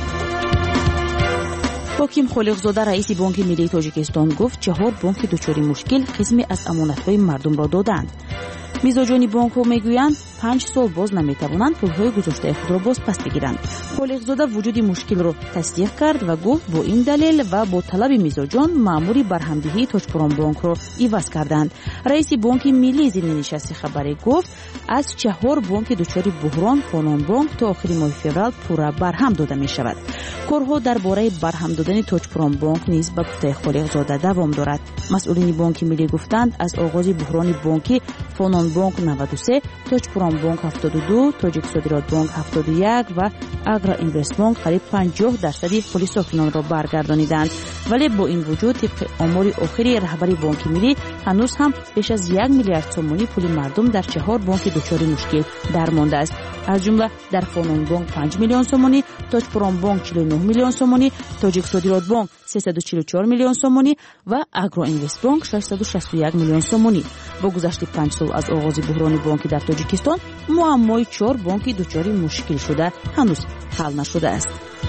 حاکم خالقزاده رئیس بانک ملی تاجیکستان گفت 4 بانک دچار مشکل قسمی از امانت‌های مردم را دادند. میزاجان بانک ها میگویند 5 سال باز نمیتوانند پولهای گذشته خود را باز پس بگیرند. خالقزاده وجود مشکل را تصدیق کرد و گفت با این دلیل و با طلب میزاجان مأمور برهمدهی تاجپوران بانک را عوض کردند. رئیس بانک ملی ضمن نشست خبری گفت از 4 بانک دچار بحران فانان بانک تا آخر ماه فوریه پورا برهم داده می شود. کارها درباره برهم دادن تاجپوران بانک نیز به گفته خالقزاده دوام دارد. مسئولین بانک ملی گفتند از آغاز بحران بانکی فانان بانک 93 تاجپوران بانک 72، تاجیک صادرات بانک 71 و اگرا اینوست بانک قریب 50% پول ساکنان را برگردانیدند. ولی با این وجود طبق آمار آخری رهبری بانک ملی هنوز هم بیش از 1 میلیارد تومانی پول مردم در 4 بانک دچار مشکل درمانده است. از جمله در فانون بانک 5 میلیون سومانی، تاج پرام بانک 49 میلیون سومانی، تاجیک صادرات بانک 344 میلیون سومانی و اگرو اینوست بانک 661 میلیون سومانی. با گذشت 5 سال از آغاز بحران بانکی در تاجیکستان، معمای 4 بانکی دچار مشکل شده هنوز حل نشده است.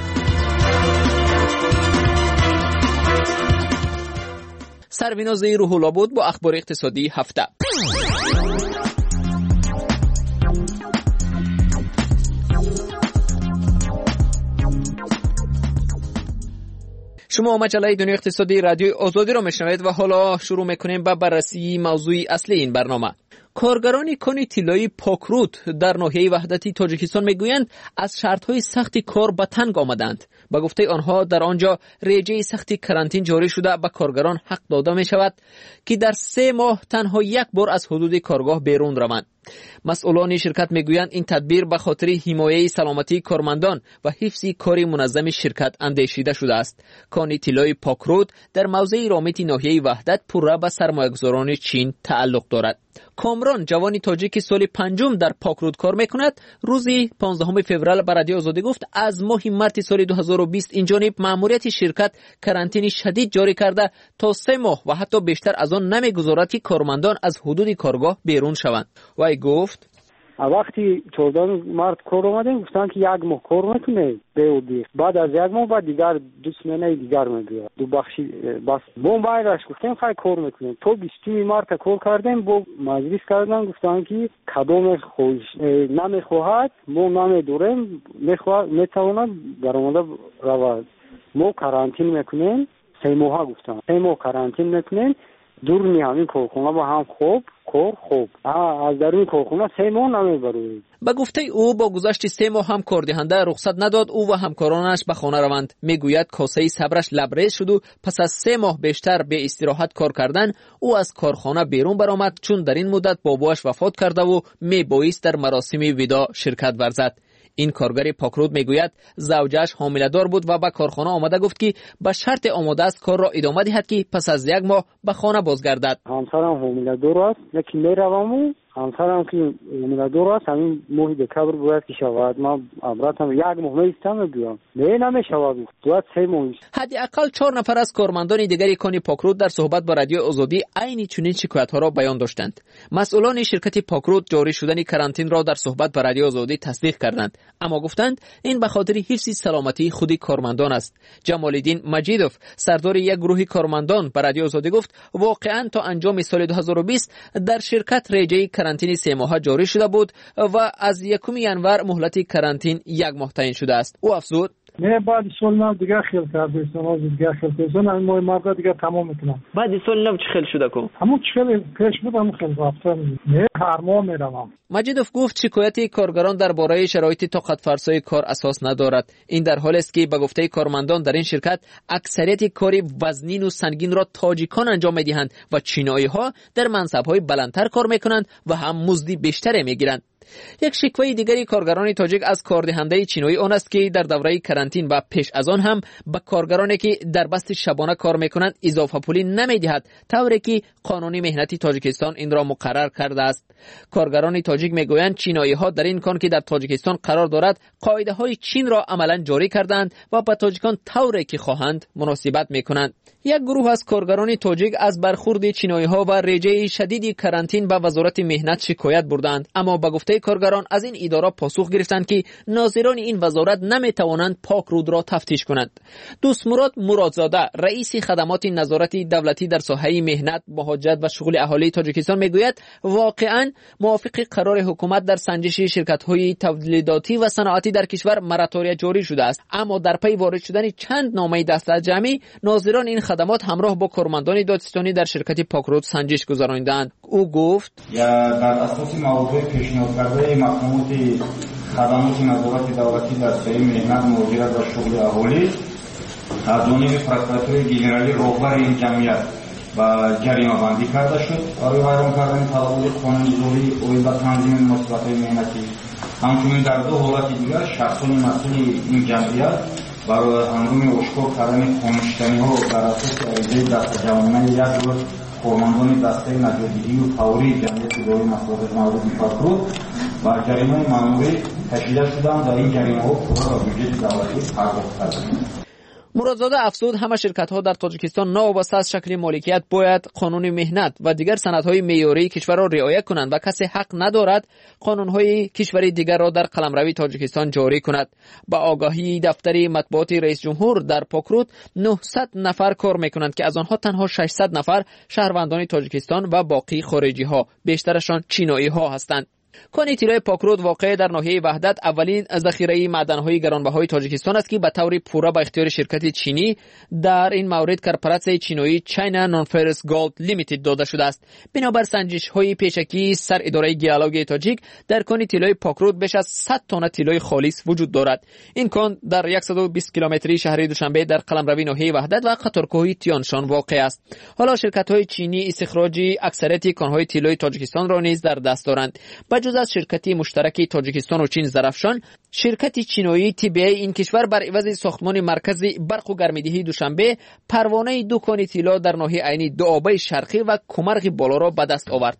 سرویناز روح الله بود با اخبار اقتصادی هفته. شما مجله دنیا اقتصادی رادیو آزادی را میشنوید و حالا شروع میکنیم با بررسی موضوع اصلی این برنامه. کارگران کان طلایی پاکرود در ناحیه وحدتی تاجیکستان میگویند از شرطهای سخت کار به تنگ آمدند. با گفته آنها در آنجا رژه سخت کرانتین جاری شده به کارگران حق داده می شود که در 3 ماه تنها 1 بار از حدود کارگاه بیرون روند. مسئولان شرکت میگویند این تدبیر به خاطر حمایت سلامتی کارمندان و حفظ کار منظم شرکت اندیشیده شده است. کان طلای پاکرود در موضع رامت ناحیه وحدت پرره به سرمایه‌گذاران چین تعلق دارد. کامران جوانی تاجیک سال 5 در پاکرود کار میکند روز 15 فوریه به رادیو آزادی گفت از ماه مارس سال 2020 این جانب مأموریت شرکت کرانتین شدید جاری کرده تا 3 ماه و حتی بیشتر از آن نمیگذارد که کارمندان از حدود کارگاه بیرون شوند. وی گفت وقتی 14 مارس کار اومدیم گفتن که 1 ماه کار میکنه بیودی، بعد از 1 ماه بعد دیگر 2 سمینه دیگر میگیره دو بخشی بس بم وایرش گفتن خیلی کار میکنیم تو 20 مارس کار کردیم با مجلس کردن گفتن که کدام خوش نمیخواهد ما نمیدوریم میتواند درآمد رود ما کرانتین میکنیم 3 ماه گفتن 3 ماه کرانتین میکنیم دور همین کارخونه با هم خوب از در این کارخونه 3 ماه نمیبرید. با گفته او با گذشت 3 ماه هم کاردهنده رخصت نداد او و همکارانش به خانه روند. میگوید کاسه صبرش لبریز شد و پس از 3 ماه بیشتر به استراحت کار کردن او از کارخانه بیرون برآمد چون در این مدت باباش وفات کرده و میبایست در مراسم وداع شرکت ورزد. این کارگر پاکرود میگوید زوجش حامله‌دار بود و به کارخانه آمده گفت که به شرط آماده است کار را ادامه دهد که پس از 1 ماه به خانه بازگردد. همسرم حامله‌دار است لیکن میروم همسرم که حامله‌دار است همین ماه دکبر باید که شود من عبرتم 1 ماه نیستم بیام نمیشود باید 3 ماه. حداقل 4 نفر از کارمندان دیگری کان پاکرود در صحبت با رادیو آزادی عین چنین شکایت‌ها را بیان داشتند. مسئولان شرکت پاکرود جاری شدن کرانتین را در صحبت با رادیو آزادی تصدیق کردند اما گفتند این به خاطر حفظ سلامتی خود کارمندان است. جمال الدین مجیدوف سردار یک گروه کارمندان به رادیو آزادی گفت واقعا تا انجام سال 2020 در شرکت رژه کرانتین 3 ماهه جاری شده بود و از 1 ینور مهلت کرانتین 1 ماه تعیین شده است. او افزود نه بعد سال نو دیگه خیل کرده سال دیگه خیل کرده این ماه مارس دیگه تمام میکنم. بعد سال نو چه خیل شده کو همون چه پیش بودم خیل رفتم نه هر ماه میرم. مجیدوف گفت شکایت کارگران درباره شرایط طاقت فرسای کار اساس ندارد. این در حالی است که به گفته کارمندان در این شرکت اکثریت کار وزنین و سنگین را تاجیکان انجام میدهند و چینایی‌ها در منصب‌های بلندتر کار میکنند و هم مزد بیشتری میگیرند. یک شکوه دیگری کارگران تاجیک از کاردهنده چینایی آن است که در دوره کرانتین و پیش از آن هم به کارگرانی که در بست شبانه کار میکنند اضافه پولی نمیدهد طوری که قانون مهنتی تاجیکستان این را مقرر کرده است. کارگران تاجیک میگویند چینایی ها در این کان که در تاجیکستان قرار دارد قاعده های چین را عملا جاری کردند و به تاجیکان طوری که خواهند مناسبت میکنند. یک گروه از کارگران تاجیک از برخورد چینایی ها و رژه شدید کرانتین به وزارت مهنت شکایت بردند اما با گفته کارگران از این اداره پاسخ گرفتند که ناظران این وزارت نمیتوانند پاکرود را تفتیش کنند. دوست مراد مرادزاده رئیس خدمات نظارت دولتی در ساحه مهنت، مهاجرت و شغل اهالی تاجیکستان میگوید واقعا موافق قرار حکومت در سنجش شرکت‌های تولیداتی و صنعتی در کشور مراتوری جاری شده است اما در پی وارد شدن چند نامه دستجمعی ناظران این خدمات همراه با کارمندان دادستانی در شرکت پاکرود سنجش گذراندند. او گفت در اساس موضوع پیشنهاد کرده مقامات خدمات نظارت دولتی در ساحه مهنت، مهاجرت و شغل اهالی از جانب پروکوراتور گنرالی رهبر این جمعیت و جریمه بندی کرده شد برای ویران کردن تدابیر قانونی اوی به تنظیم مناسبت‌های مهنتی. همچنین در دو حالت دیگر شخصان مسئول این جمعیت برای هنگام اشکار کردن کمشتنی‌ها بر اساس عریضه دست جوانانه یک روز کارمندان دسته نجاتگیری و فوری جمعیت دارای مصالح مورد پاکرود بر جریمه مأموری کشیده شدند و این جریمه‌ها پورا به بودجه دولتی پرداخت کردند. مرادزاده افزود همه شرکت‌ها در تاجیکستان ناوابسته از شکل مالکیت باید قانون مهنت و دیگر سندهای معیاری کشور را رعایت کنند و کسی حق ندارد قانون‌های کشوری دیگر را در قلمروی تاجیکستان جاری کند. با آگاهی دفتر مطبوعات رئیس جمهور در پاکرود 900 نفر کار می‌کنند که از آنها تنها 600 نفر شهروندان تاجیکستان و باقی خارجی‌ها، بیشترشان چینایی‌ها هستند. کان طلای پاکرود واقع در ناحیه وحدت اولین ذخیره معدن‌های گرانبهای تاجیکستان است که به طور پورا به اختیار شرکت چینی در این مورد کارپوراسیون چینی چاینا نونفرس گولد لیمیتد داده شده است. بنابر سنجش‌های پیشکی سر اداره گیالوگ تاجیک در کان طلای پاکرود بیش از 100 تن طلای خالص وجود دارد. این کان در 120 کیلومتری شهر دوشنبه در قلمروی ناحیه وحدت و قطارکوه تیانشان واقع است. حالا شرکت‌های چینی استخراج اکثریت کان‌های طلای تاجیکستان را نیز در دست دارند. جز از شرکت مشترک تاجیکستان و چین زرافشان، شرکت چینایی TBI این کشور بر عوض ساختمان مرکز برق و گرمایدهی دوشنبه پروانه دکان طلا در ناحیه عینی دوآبه شرقی و کمرغ بالا را به دست آورد.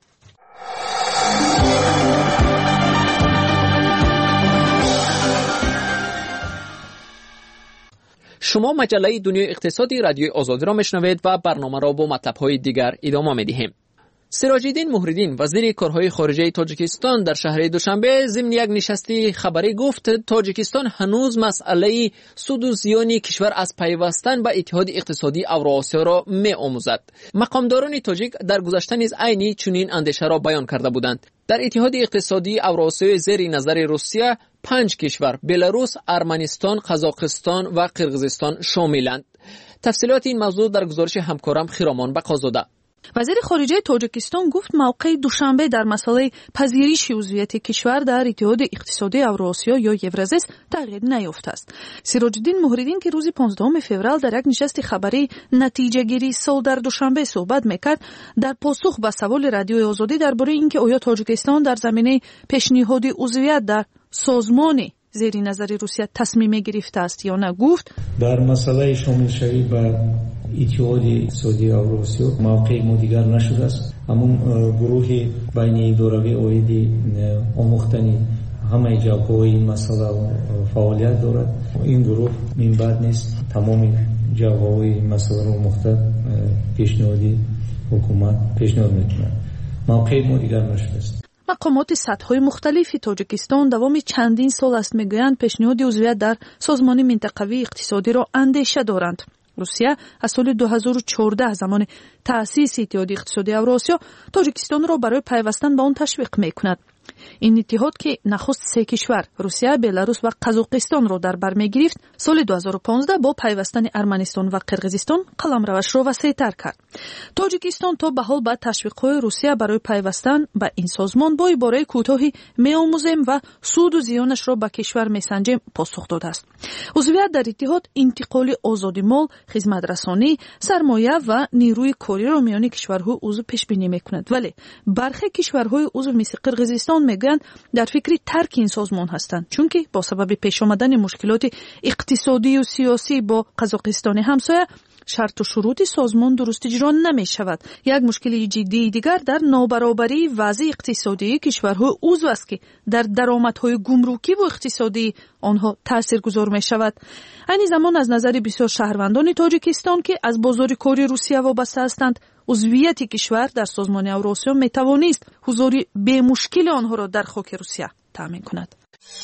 شما مجله دنیای اقتصادی رادیو آزادی را میشنوید و برنامه را با مطلب‌های دیگر ادامه می‌دهیم. سراج‌الدین محردین وزیر کارهای خارجه تاجیکستان در شهر دوشنبه ضمن یک نشست خبری گفت تاجیکستان هنوز مسئله سود و زیان کشور از پیوستن به اتحاد اقتصادی اوراسیا را می‌آموزد. مقامداران تاجیک در گذشته نیز عینی چنین اندیشه را بیان کرده بودند. در اتحاد اقتصادی اوراسیا زیر نظر روسیه 5 کشور بلاروس، ارمنستان، قزاقستان و قرقیزستان شاملند. تفصیلات این موضوع در گزارش همکارم خیرامان بقازاده. وزیر خارجه تاجیکستان گفت موقع دوشنبه در مسئله پذیرش عضویت کشور در اتحاد اقتصادی اوراسیا یا یورازیس تغییر نیافته است. سراج‌الدین محردین که روز 15 فوریه در یک نشست خبری نتیجه گیری سال در دوشنبه صحبت میکرد، در پاسخ به سوال رادیو آزادی درباره اینکه آیا تاجیکستان در زمینه پیشنهاد عضویت در سازمان زیر نظر روسیه تصمیم گرفته است یا نه، گفت در مسئله شامل شوی به اتحاد اقتصادی اوراسیا موقع ما دیگر نشده است. همون گروه بین اداروی اوید آموختنی همه جوابهای این مسئله فعالیت دارد. این گروه من بعد نیست تمام جوابهای این مسئله را آموخته پیشنهادی حکومت پیشنهاد میکنند. موقع ما دیگر نشده است. مقامات سطح‌های مختلفی تاجیکستان دوام چندین سال است میگویند پیشنهاد عضویت در سازمان منطقوی اقتصادی را اندیشه دارند. روسیه از سال 2014 زمان تأسیس اتحاد اقتصادی اوراسیا تاجیکستان را برای پیوستن به آن تشویق میکند. این اتحاد که نخست 3 کشور روسیه، بلاروس و قزاقستان را در بر میگرفت، سال 2015 با پیوستن ارمنستان و قرقیزستان قلمروش را وسیع‌تر کرد. تاجیکستان تا به حال با تشویق‌های روسیه برای پیوستن به این سازمان با عباره کوتاهی می‌آموزیم و سود و زیانش را به کشور میسنجیم پاسخ داده است. عضویت در اتحاد انتقال آزادی مال، خدمت‌رسانی، سرمایه و نیروی کاری را میان کشورها عضو پیش بینی می‌کند، ولی برخی کشورهای عضو مثل قرقیزستان میگویند در فکر ترک این سازمان هستند، چون که با سبب پیش آمدن مشکلات اقتصادی و سیاسی با قزاقستان همسایه شرط و شروط سازمان درست اجرا نمی شود. یک مشکل جدی دیگر در نابرابری وضع اقتصادی کشورهای عضو است که در درآمدهای گمرکی و اقتصادی آنها تاثیرگذار می شود. این زمان از نظر بسیار شهروندان تاجیکستان که از بازار کاری روسیه وابسته هستند، عضویت کشور در سازمان اوراسیا می توانست حضور به مشکل آنها را در خاک روسیه تامین کند.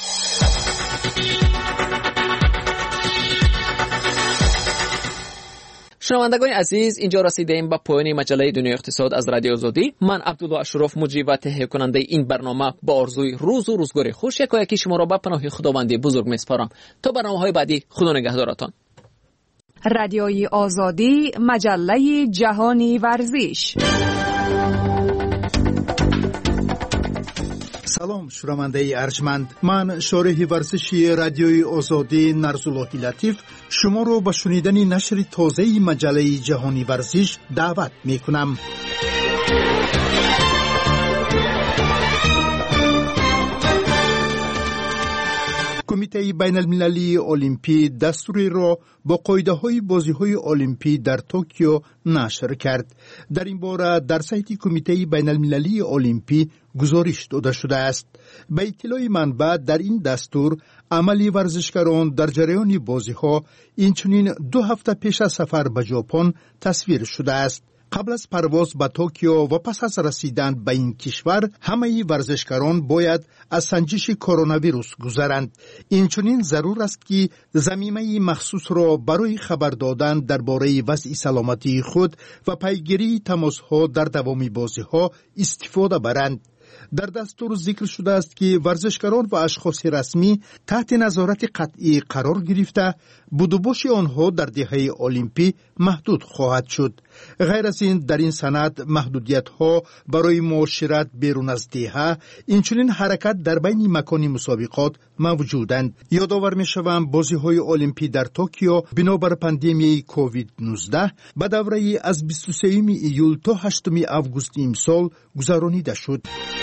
شنوندگان عزیز، اینجا رسیدیم به پایان مجله دنیای اقتصاد از رادیو آزادی. من عبدالله اشرف مجری و تهیه کننده این برنامه با آرزوی روز و روزگار خوش یکی شما را به پناه خداوند بزرگ میسپارم. تا برنامه‌های بعدی، خدا نگهدارتان. رادیوی آزادی، مجله جهانی ورزش. سلام شنونده ارجمند، من شارح ورزشی رادیوی آزادی نرزالله لطیف شما رو به شنیدن نشر تازه مجله جهانی ورزش دعوت می کنم. کمیته بین المللی المپی دستوری را با قاعده های بازی های المپی در توکیو نشر کرد. در این باره در سایت کمیته بین المللی المپی گزارش داده شده است. به اطلاع منبع در این دستور عملی ورزشکاران در جریان بازی ها اینچنین 2 هفته پیش از سفر به ژاپن تصویر شده است. قبل از پرواز به توکیو و پس از رسیدن به این کشور همه ورزشکاران باید از سنجش کرونا ویروس گذرند. اینچنین ضرور است که ضمیمه مخصوص را برای خبر دادن درباره وضع سلامتی خود و پیگیری تماس‌ها در دوام بازی‌ها استفاده برند. در دستور ذکر شده است که ورزشکاران و اشخاص رسمی تحت نظارت قطعی قرار گرفته بودوباش آنها در دهه المپی محدود خواهد شد. غیر از این در این سند محدودیت ها برای معاشرت بیرون از دهه اینچنین حرکت در بین مکان مسابقات موجودند. یادآور می‌شوم بازی های المپی در توکیو بنابر پاندمی کووید 19 به دوره از 23 ایول تا 8 آگوست امسال گذرانیده شد.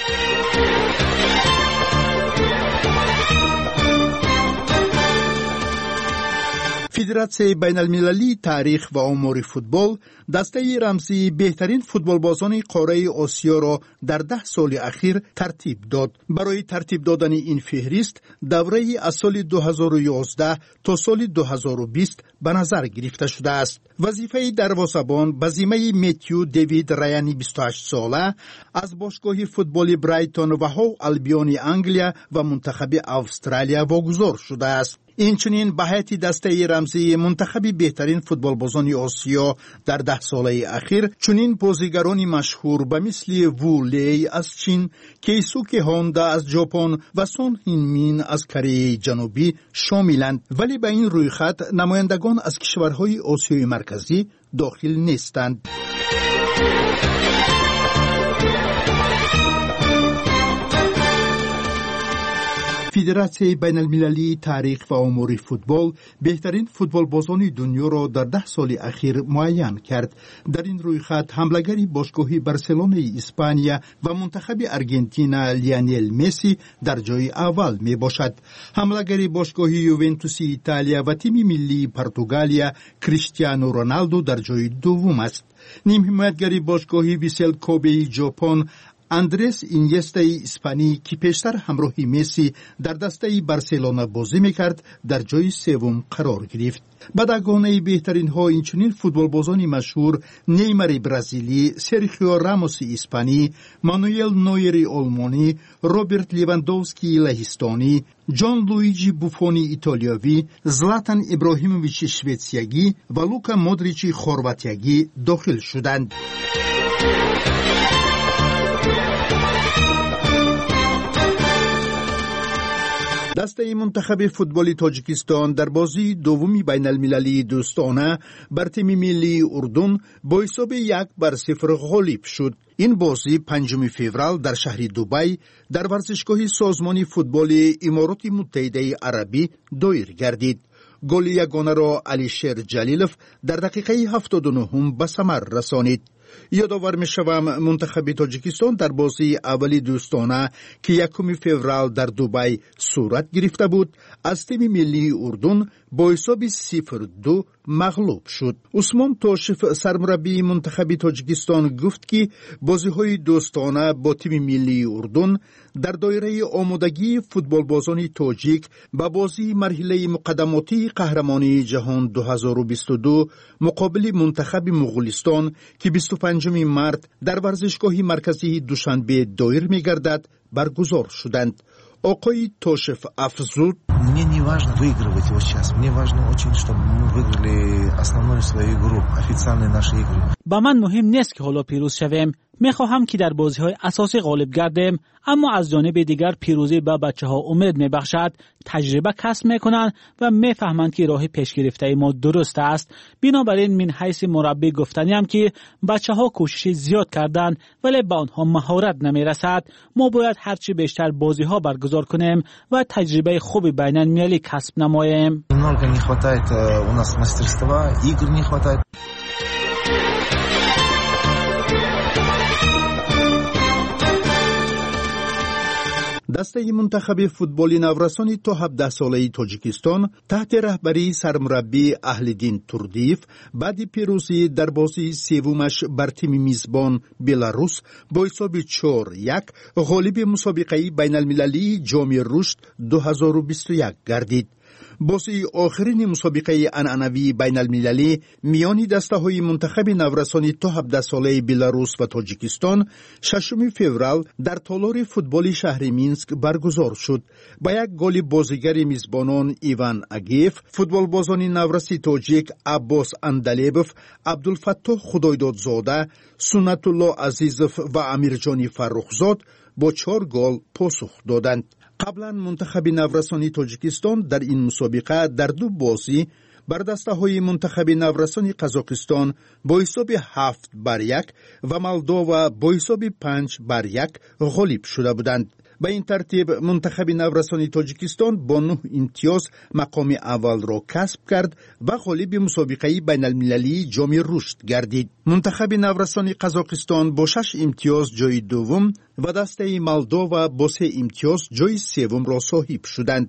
فدراسیون بین المللی تاریخ و آمار فوتبال دسته رمزی بهترین فوتبالبازان قاره آسیا را در 10 سال اخیر ترتیب داد. برای ترتیب دادن این فهرست دوره از سال 2011 تا سال 2020 به نظر گرفته شده است. وظیفه دروازه‌بان به ذمه متیو دیوید رایانی 28 ساله از باشگاه فوتبال برایتون و هو البیون انگلیا و منتخب استرالیا واگذار شده است. اینچنین به هیئت دسته رمزی منتخب بهترین فوتبالبازان آسیا در 10 ساله اخیر چنین بازیگرانی مشهور به مثل وو لی از چین، کیسوکی هوندا از ژاپن و سون هین مین از کره جنوبی شاملند، ولی به این رویخط نمایندگان از کشورهای آسیای مرکزی داخل نیستند. فدراسیون بین المللی تاریخ و آمار فوتبال بهترین فوتبالبازان دنیا را در 10 سال اخیر معین کرد. در این رویخط حمله‌گر باشگاه بارسلونای اسپانیا و منتخب آرژانتین لیونل مسی در جای اول می باشد. حمله‌گر باشگاه یوونتوس ایتالیا و تیم ملی پرتغالیا کریستیانو رونالدو در جای دوم است. نیم حمایتگر باشگاه ویسل کوبه ژاپن اندرس اینیستا اسپانی که پیشتر همراه مسی در دسته بارسلونا بازی میکرد در جای سوم قرار گرفت. بدگانه بهترین ها اینچنین فوتبالبازان مشهور نیمار برزیلی، سرخیو راموس اسپانی، مانوئل نویر آلمانی، روبرت لیواندوفسکی لهستانی، جان لویجی بوفونی ایتالیایی، زلاتان ابراهیموویچ شویتسیایی و لوکا مودریچ خرواتیایی داخل شدند. دسته منتخب فوتبال تاجیکستان در بازی دومی بین المللی دوستانه بر تیم ملی اردن با حساب 1-0 غالب شد. این بازی 5 فوریه در شهر دبی در ورزشگاه سازمان فوتبال امارات متحده عربی دایر گردید. گل یگانه را علیشیر جلیلوف در دقیقه 79 به ثمر رسانید. یادآور می‌شوم منتخب تاجیکستان در بازی اولی دوستانه که 1 فوریه در دبی صورت گرفته بود از تیم ملی اردن با حساب 0-2 مغلوب شد. عثمان توشف سرمربی منتخب تاجیکستان گفت که بازی‌های دوستانه با تیم ملی اردن در دایره آمادگی فوتبالبازان تاجیک به بازی مرحله مقدماتی قهرمانی جهان 2022 مقابل منتخب مغولستان که 25 مارس در ورزشگاه مرکزی دوشنبه دایر می‌گردد برگزار شدند. آقای توشف افزود важно выигрывать вот сейчас. Мне важно очень, чтобы мы выиграли основную свою игру, официальные наши игры. با من مهم نیست که حالا پیروز شویم. میخواهم که در بازی‌های اساسی غالب گردیم، اما از جانب دیگر پیروزی به بچه‌ها امید میبخشد، تجربه کسب میکنند و میفهمند که راه پیش گرفته ما درست است. بنابراین من حیث مربی گفتنیم که بچه‌ها کوشش زیاد کردند ولی به آنها مهارت نمیرسد. ما باید هرچی بیشتر بازی‌ها برگزار کنیم و تجربه خوبی بین‌المللی کسب نماییم. Немного не хватает у нас мастерства, игр не хватает. دسته منتخب فوتبال نورسان تا 17 ساله تاجیکستان تحت رهبری سرمربی اهلدین توردیف بعد پیروزی در بازی سومش بر تیم میزبان بلاروس با حساب 4-1 غالب مسابقه بین المللی جام رشد 2021 گردید. بازی آخرین مسابقه عنعنوی بین المللی میان دسته های منتخب نورسانی تا 17 ساله بلاروس و تاجیکستان 6 فوریه در تالار فوتبال شهر مینسک برگزار شد. با یک گل بازیگر میزبانان ایوان اگیف، فوتبال بازان نورسی تاجیک عباس اندلیبف، عبدالفتاح خدایدادزاده، سنت الله عزیزف و امیرجان فرخزاد با 4 گل پاسخ دادند. قبلا منتخب نورسانی تاجیکستان در این مسابقه در 2 بازی بر دسته های منتخب نورسانی قزاقستان با حساب 7-1 و مولداوا با حساب 5-1 غالب شده بودند. به این ترتیب منتخب نورسانی تاجیکستان با 9 امتیاز مقام اول را کسب کرد و غالب مسابقه بین المللی جام رشد گردید. منتخب نورسانی قزاقستان با 6 امتیاز جای دوم و دسته مولداوا با 3 امتیاز جای سوم را صاحب شدند.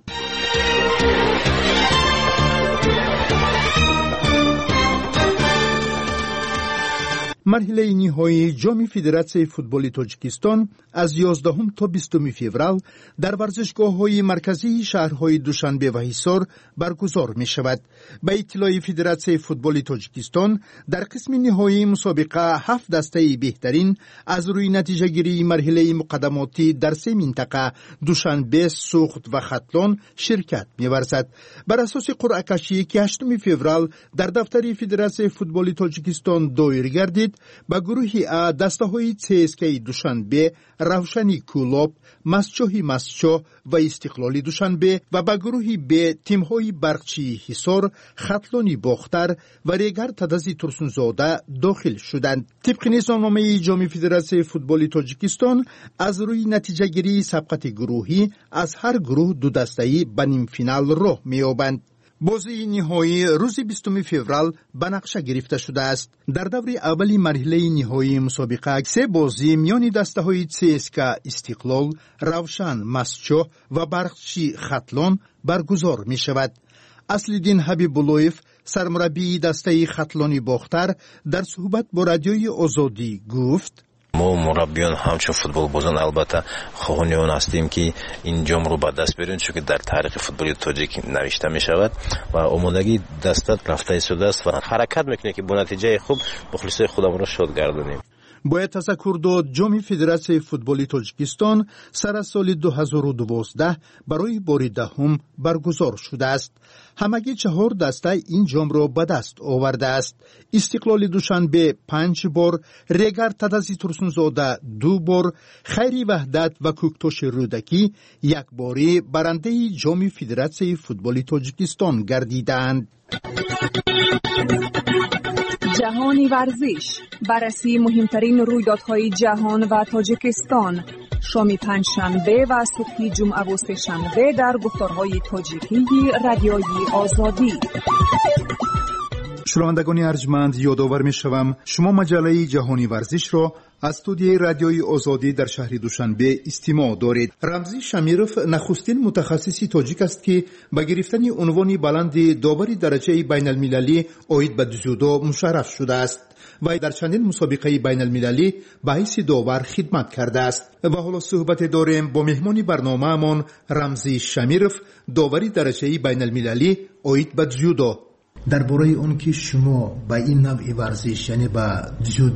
مرحله نهایی جام فدراسیون فوتبال تاجیکستان از 11 تا 20 فوریه در ورزشگاه‌های مرکزی شهرهای دوشنبه و حصار برگزار می‌شود. به اطلاع فدراسیون فوتبال تاجیکستان در قسم نهایی مسابقه 7 دسته بهترین از روی نتیجه گیری مرحله مقدماتی در 3 منطقه دوشنبه، سوخت و ختلان شرکت می‌ورزد. بر اساس قرعه کشی که 8 فوریه در دفتر فدراسیون فوتبال تاجیکستان دایر گردید، با گروه ا دسته های CSKA دوشنبه، روشنی کولاب، مسچوهی مسچو و استقلالی دوشنبه و با گروه ب تیم های برقچی حصار، ختلانی باختر و ریگر تدزی ترسونزاده داخل شدند. طبق نظامنامه جام فدراسیون فوتبال تاجیکستان از روی نتیجه گیری سبقت گروهی از هر گروه 2 دسته‌ای به نیم فینال راه می‌یابند. بازی نهایی روز 20 فوریه به نقشه گرفته شده است. در دور اولی مرحله نهایی مسابقه 3 بازی میان دسته‌های CSKA استقلال، روشن مسچو و برقچی ختلان برگزار می شود. اصل‌الدین حبیب‌اللهیف سرمربی دسته ختلانی باختر در صحبت با رادیوی آزادی گفت: ما مربیان همچون فوتبال بازان البته خواهان هستیم که این جام رو به دست بیاریم، چون که در تاریخ فوتبال تاجیک نوشته می شود و آمادگی دستت رفته ایستاده است و حرکت میکنه که با نتیجه خوب مخلصای خودمون رو شاد گردونیم. باید تذکر داد جام فدراسیون فوتبال تاجیکستان سر از سال 2012 برای بار دهم برگزار شده است. همگی 4 دسته این جام را به دست آورده است. استقلال دوشنبه 5 بار، ریگر تدزی ترسونزاده 2 بار، خیری وحدت و کوکتاش رودکی 1 باری برنده جام فدراسیون فوتبال تاجیکستان گردیدند. جهانی ورزش، بررسی مهمترین رویدادهای جهان و تاجیکستان، شام پنجشنبه و صبح جمعه و سه‌شنبه در گفتارهای تاجیکی رادیوی آزادی. شنوندگان ارجمند، یادآور می‌شوم شما مجله جهانی ورزش را از استودیوی رادیوی آزادی در شهر دوشنبه استماع دارید. رمزی شمیروف نخستین متخصص تاجیک است که با گرفتن عنوان بلند داور درجه بین المللی عاید به جودو مشرف شده است و در چندین مسابقه بین المللی به حیث داور خدمت کرده است. و حالا صحبت داریم با مهمان برنامه‌مان رمزی شمیروف، داوری درجه بین المللی عاید به جودو. درباره اون که شما با این نوع ورزش یعنی با جودو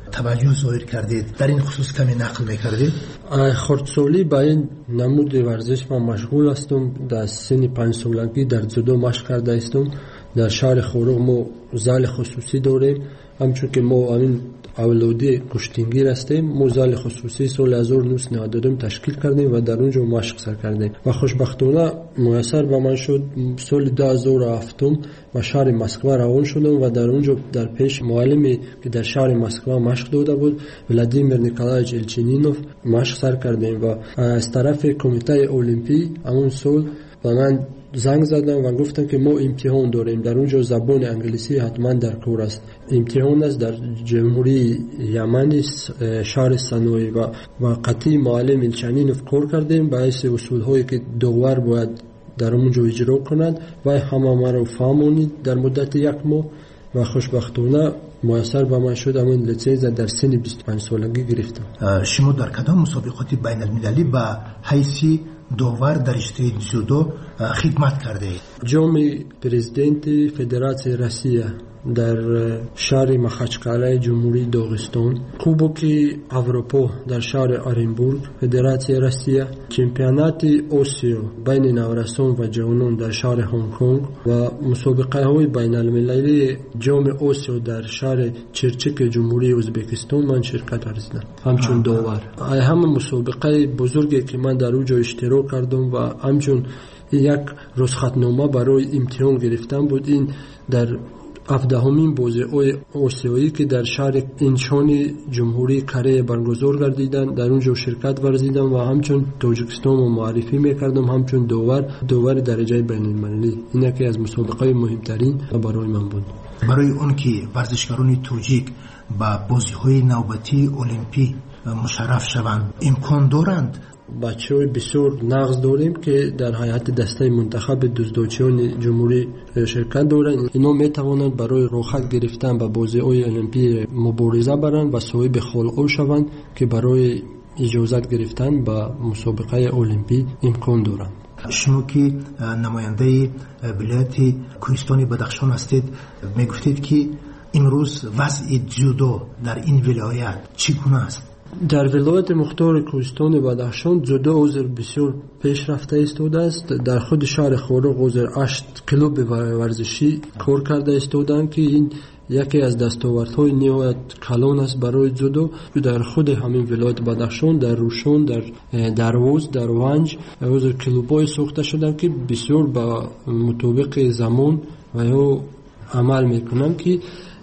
توجه ظاهر کردید، در این خصوص کمی نقل میکردید؟ خردسالی با این نمود ورزش من مشغول هستم. در سن 5 سالگی در جودو مشق کرده هستم. در شهر خوروغ ما زال خصوصی داریم، همچون که ما این اولادی کشتینگیر هستیم. ما زال خصوصی سال 1992 تشکیل کردیم و در اونجا مشق سر کردیم و خوشبختانه میسر به من شد سال 2007 و شهر مسکو روان شدم و در اونجا در پیش معلمی که در شهر مسکو مشق داده بود ولادیمیر نیکولایویچ الچینینوف مشق سر کردیم و از طرف کمیته المپی همون سال و من زنگ زدم و گفتم که ما امتحان داریم. در اونجا زبان انگلیسی حتما در کار است. امتحان است در جمهوری یمن شهر سنوی و قطعی معلم الچینینوف کار کردیم باعث اصول هایی که داور باید در اونجا اجرا کند و همه ما رو فهمونید در مدت 1 ماه و خوشبختانه میسر به من شد همین لیسانس در سن 25 سالگی گرفتم. شما در کدام مسابقات بین المللی به حیث داور در رشته جودو خدمت کرده اید؟ جام پرزیدنت فدراسیون روسیه در شهر مخچکاله جمهوری داغستان، کوبوک اروپا در شهر آرنبورگ فدراسیون روسیه، چمپیونات آسیا بین نوجوانان و جوانان در شهر هنگ کنگ و مسابقه های بین المللی جام آسیا در شهر چرچک جمهوری ازبکستان من شرکت ورزیدم همچون داور. همه مسابقه بزرگی که من در اونجا اشتراک کردم و همچون یک رخصتنامه برای امتحان گرفتم بود. این در 17مین بازی آسیایی که در شهر اینچان جمهوری کره برگزار گردیدند در اونجا شرکت ورزیدم و همچون تاجیکستان رو معرفی میکردم همچون داور درجه بین المللی. این یکی از مسابقه مهمترین برای من بود. برای اون که ورزشکاران تاجیک با بازی‌های نوبتی المپی مشرف شوند امکان دارند؟ بچه‌های بسیار نقص داریم که در هیئت دسته منتخب دزدچیان جمهوری شرکت دارند. اینا میتوانند برای راحت گرفتن به بازی‌های المپی مبارزه برند و صاحب خلع شوند که برای اجازت گرفتن به مسابقه المپی امکان دارند. شما که نماینده ولایت کوهستان بدخشان هستید میگفتید که امروز وضع جودو در این ولایت چگونه است؟ در ولایت مختار کوهستان بدخشان جودو عضو بسیار پیشرفته ایستاده است. در خود شهر خوروغ عضو 8 کلوب ورزشی کار کرده ایستادند که این یکی از دستاوردهای نهایت کلان است برای جودو. در خود همین ولایت بدخشان در روشون در دروز در ونج عضو کلوب‌های ساخته شدند که بسیار با مطابق زمان و یا عمل میکنند که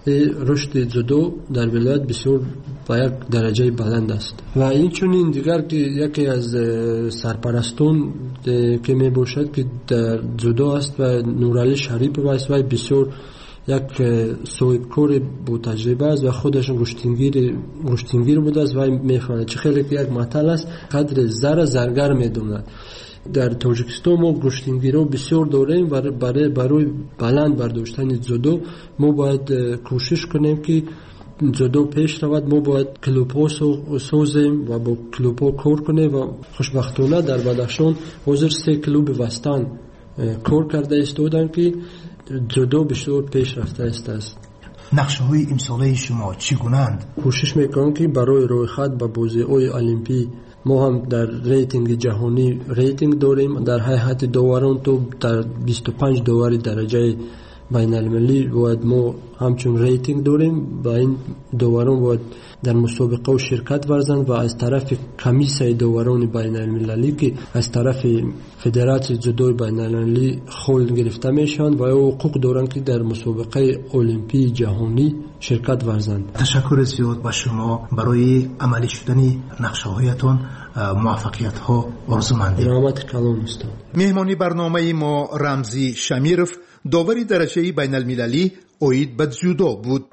رشد جودو در ولایت بسیار با یک درجه بلند است و این چنین دیگر که یکی از سرپرستان که می باشد که در جودو است و نورعلی شریف است و بسیار یک صاحب کار با تجربه است و خودش گشتینگیر بوده است و میفهمد چه خیلی که یک مطلب است قدر زرگر میدوند. در تاجیکستان ما گشتینگیرا بسیار داریم و برای بلند برداشتن جودو ما باید کوشش کنیم که جودو پیش رود. ما باید کلوب‌ها سازیم و با کلوب‌ها کار کنیم و خوشبختانه در بدخشان حاضر 3 کلوب وستان کار کرده ایستادند که جودو بسیار پیش رفته است. نقشه‌های امساله شما چگونه‌اند؟ کوشش میکنم که برای روی خط به بازی‌های المپی ما هم در ریتینگ جهانی ریتینگ داریم. در هیئت داوران تو در 25 داور درجه بین المللی باید ما همچون ریتینگ داریم. با این داوران باید در مسابقه و شرکت ورزند و از طرف کمیسه داوران بین المللی که از طرف فدراسیون جودو بین المللی خلع گرفته میشن و حقوق دارند که در مسابقه المپی جهانی شرکت ورزند. تشکر زیاد به شما برای عملی شدن نقشه‌هایتان موفقیت ها آرزومندیم. رحمت کلام است. مهمانی برنامه ما رمزی شمیرف داوری درجه بین المللی اوید به جودو بود.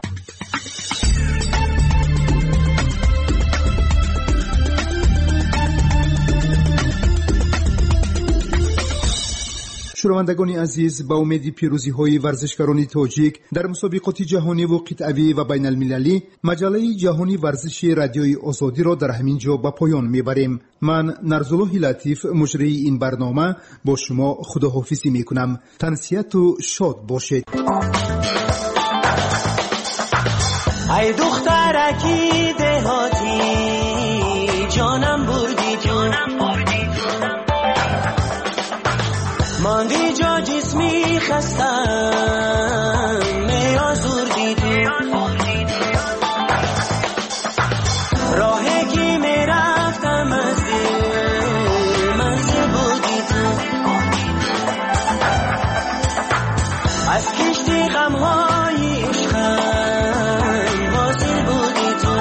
شنوندگان عزیز، با امید پیروزی های ورزشکاران تاجیک در مسابقات جهانی و قطعی و بین المللی مجله جهانی ورزش رادیوی آزادی را در همین جا به پایان میبریم. من نرزالله لطیف مجری این برنامه با شما خداحافظی میکنم. تنسیت و شاد باشید. ای دخترکی جانم بردی تو ماندی جا جسمی خستم میازوردی تو راهی که میرفتم از دل منزل بودی تو از کشتی غمهای عشقم واصل بودی تو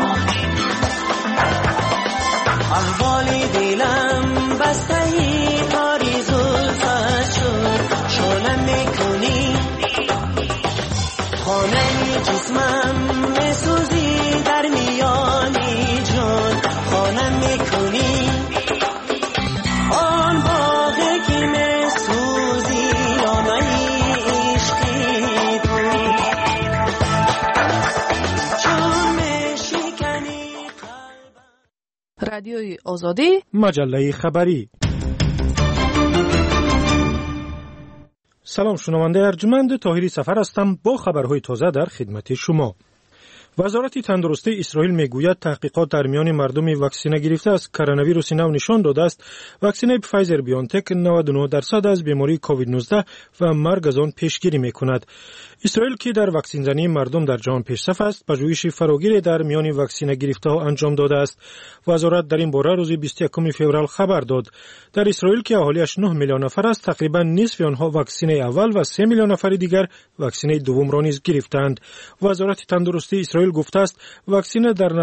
احوال دلم بستهی کاری زلفت شد شلم میکنی خانه جسمم میسوزی در میانی جان خانم میکنی آن باغی که میسوزی آمنی عشقی تو چون میشکنی رادیوی آزادی مجله خبری. سلام شنونده ارجمند، طاهری سفر هستم با خبرهای تازه در خدمت شما. وزارت تندرستی اسرائیل میگوید تحقیقات در میان مردم واکسینه گرفته از کرونا ویروس نو نشان داده است واکسینه فایزر بیونتک 99% از بیماری کووید 19 و مرگ از آن پیشگیری میکند. اسرائیل که در واکسین زنی مردم در جهان پیشرفت است، پژوهش فراگیر در میان واکسینه گرفته ها انجام داده است. وزارت در این باره روز 21 فوریه خبر داد. در اسرائیل که اهالیش 9 میلیون نفر است، تقریبا نصف آنها واکسینه اول و 3 میلیون نفر دیگر واکسینه دوم را نیز گرفتند. وزارت تندرستی اسرائیل گفته است واکسینه در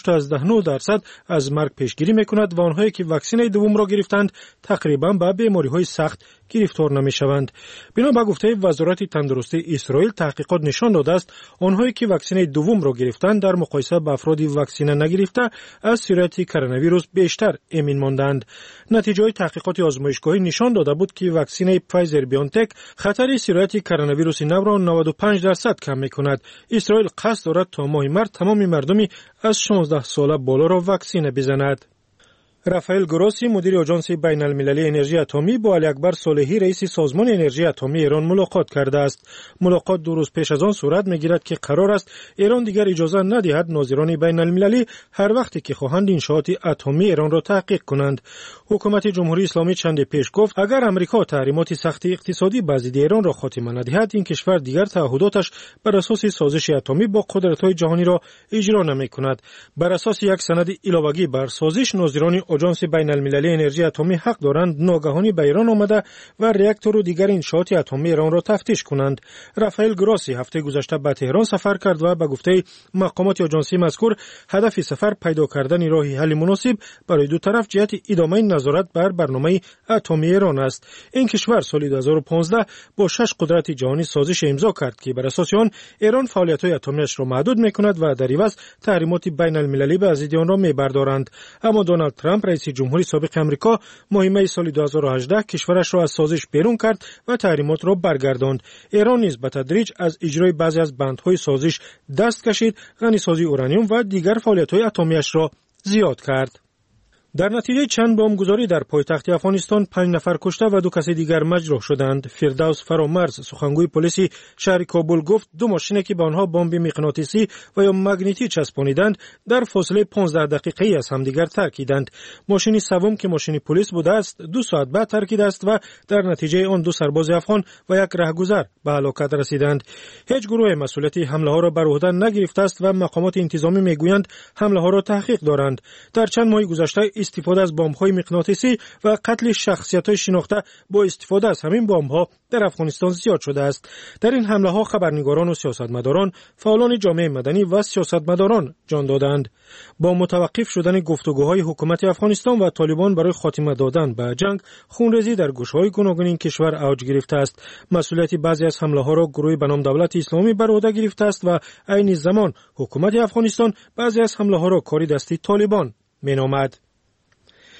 98.9% از مرگ پیشگیری میکند و آنهایی که واکسینه دوم را گرفتند تقریبا به بیماری‌های سخت گرفتار نمیشوند. بنا به گفته وزارت تندرستی اسرائیل تحقیقات نشان داده است آنهایی که واکسینه دوم را گرفتند در مقایسه با افرادی واکسینه نگرفته از سرایت کرونا ویروس بیشتر امین ماندند. نتیجه تحقیقات آزمایشگاهی نشان داده بود که واکسینه فایزر بیونتک خطر سرایت کرونا ویروس نو را 95% کم میکند. اسرائیل قصد دارد تا ماه مارس تمام مردمی از 16 ساله بالا را واکسینه بزند. رافائل گروسی مدیر آژانس بین المللی انرژی اتمی با علی اکبر صالحی رئیس سازمان انرژی اتمی ایران ملاقات کرده است. ملاقات 2 روز پیش از آن صورت میگیرد که قرار است ایران دیگر اجازه ندهد ناظران بین المللی هر وقتی که خواهند انشاءات اتمی ایران را تحقیق کنند. حکومت جمهوری اسلامی چند پیش گفت اگر امریکا تحریمات سخت اقتصادی بر ضد ایران را خاتمه ندهد این کشور دیگر تعهداتش بر اساس سازش اتمی با قدرت‌های جهانی را اجرا نمی‌کند. بر اساس یک سند علاوه‌ای بر سازش ناظران آژانس بین المللی انرژی اتمی حق دارند ناگهانی به ایران آمده و راکتور و دیگر انشاءات اتمی ایران را تفتیش کنند. رافائل گروسی هفته گذشته به تهران سفر کرد و به گفته مقامات آژانسی مذکور هدف سفر پیدا کردن راه حل مناسب برای دو طرف جهت ادامه نظارت بر برنامه اتمی ایران است. این کشور سال 2015 با 6 قدرت جهانی سازش امضا کرد که بر اساس آن ایران فعالیت‌های اتمیش را محدود می‌کند و در عوض تحریمات بین المللی به ضد آن را می‌بردارند. اما دونالد ترامپ رئیس جمهوری سابق امریکا ماه می سال 2018 کشورش را از سازش بیرون کرد و تحریمات را برگرداند. ایران نیز به تدریج از اجرای بعضی از بندهای سازش دست کشید، غنیسازی اورانیوم و دیگر فعالیت‌های اتمیش را زیاد کرد. در نتیجه چند بمبگذاری در پایتخت افغانستان 5 نفر کشته و 2 کس دیگر مجروح شدند. فردوس فرامرز سخنگوی پلیس شهر کابل گفت 2 ماشینی که به آنها بمب مغناطیسی و یا مگنیتی چسبانیدند در فاصله 15 دقیقه‌ای از همدیگر ترکیدند. ماشین سوم که ماشین پلیس بوده است 2 ساعت بعد ترکید است و در نتیجه آن 2 سرباز افغان و 1 راهگذر به هلاکت رسیدند. هیچ گروه مسئولیت حمله ها را بر عهده نگرفته است و مقامات انتظامی میگویند حمله ها را تحقیق دارند. در چند ماه گذشته استفاده از بمب‌های مغناطیسی و قتل شخصیت‌های شناخته با استفاده از همین بمب‌ها در افغانستان زیاد شده است. در این حمله‌ها خبرنگاران و سیاستمداران، فعالان جامعه مدنی و سیاستمداران جان دادند. با متوقف شدن گفتگوهای حکومت افغانستان و طالبان برای خاتمه دادن به جنگ، خونریزی در گوشه‌های گوناگون این کشور اوج گرفته است. مسئولیت بعضی از حمله‌ها را گروهی به نام دولت اسلامی بر عهده گرفته است و عین زمان حکومت افغانستان بعضی از حمله‌ها را کاری دستی طالبان می‌نامد.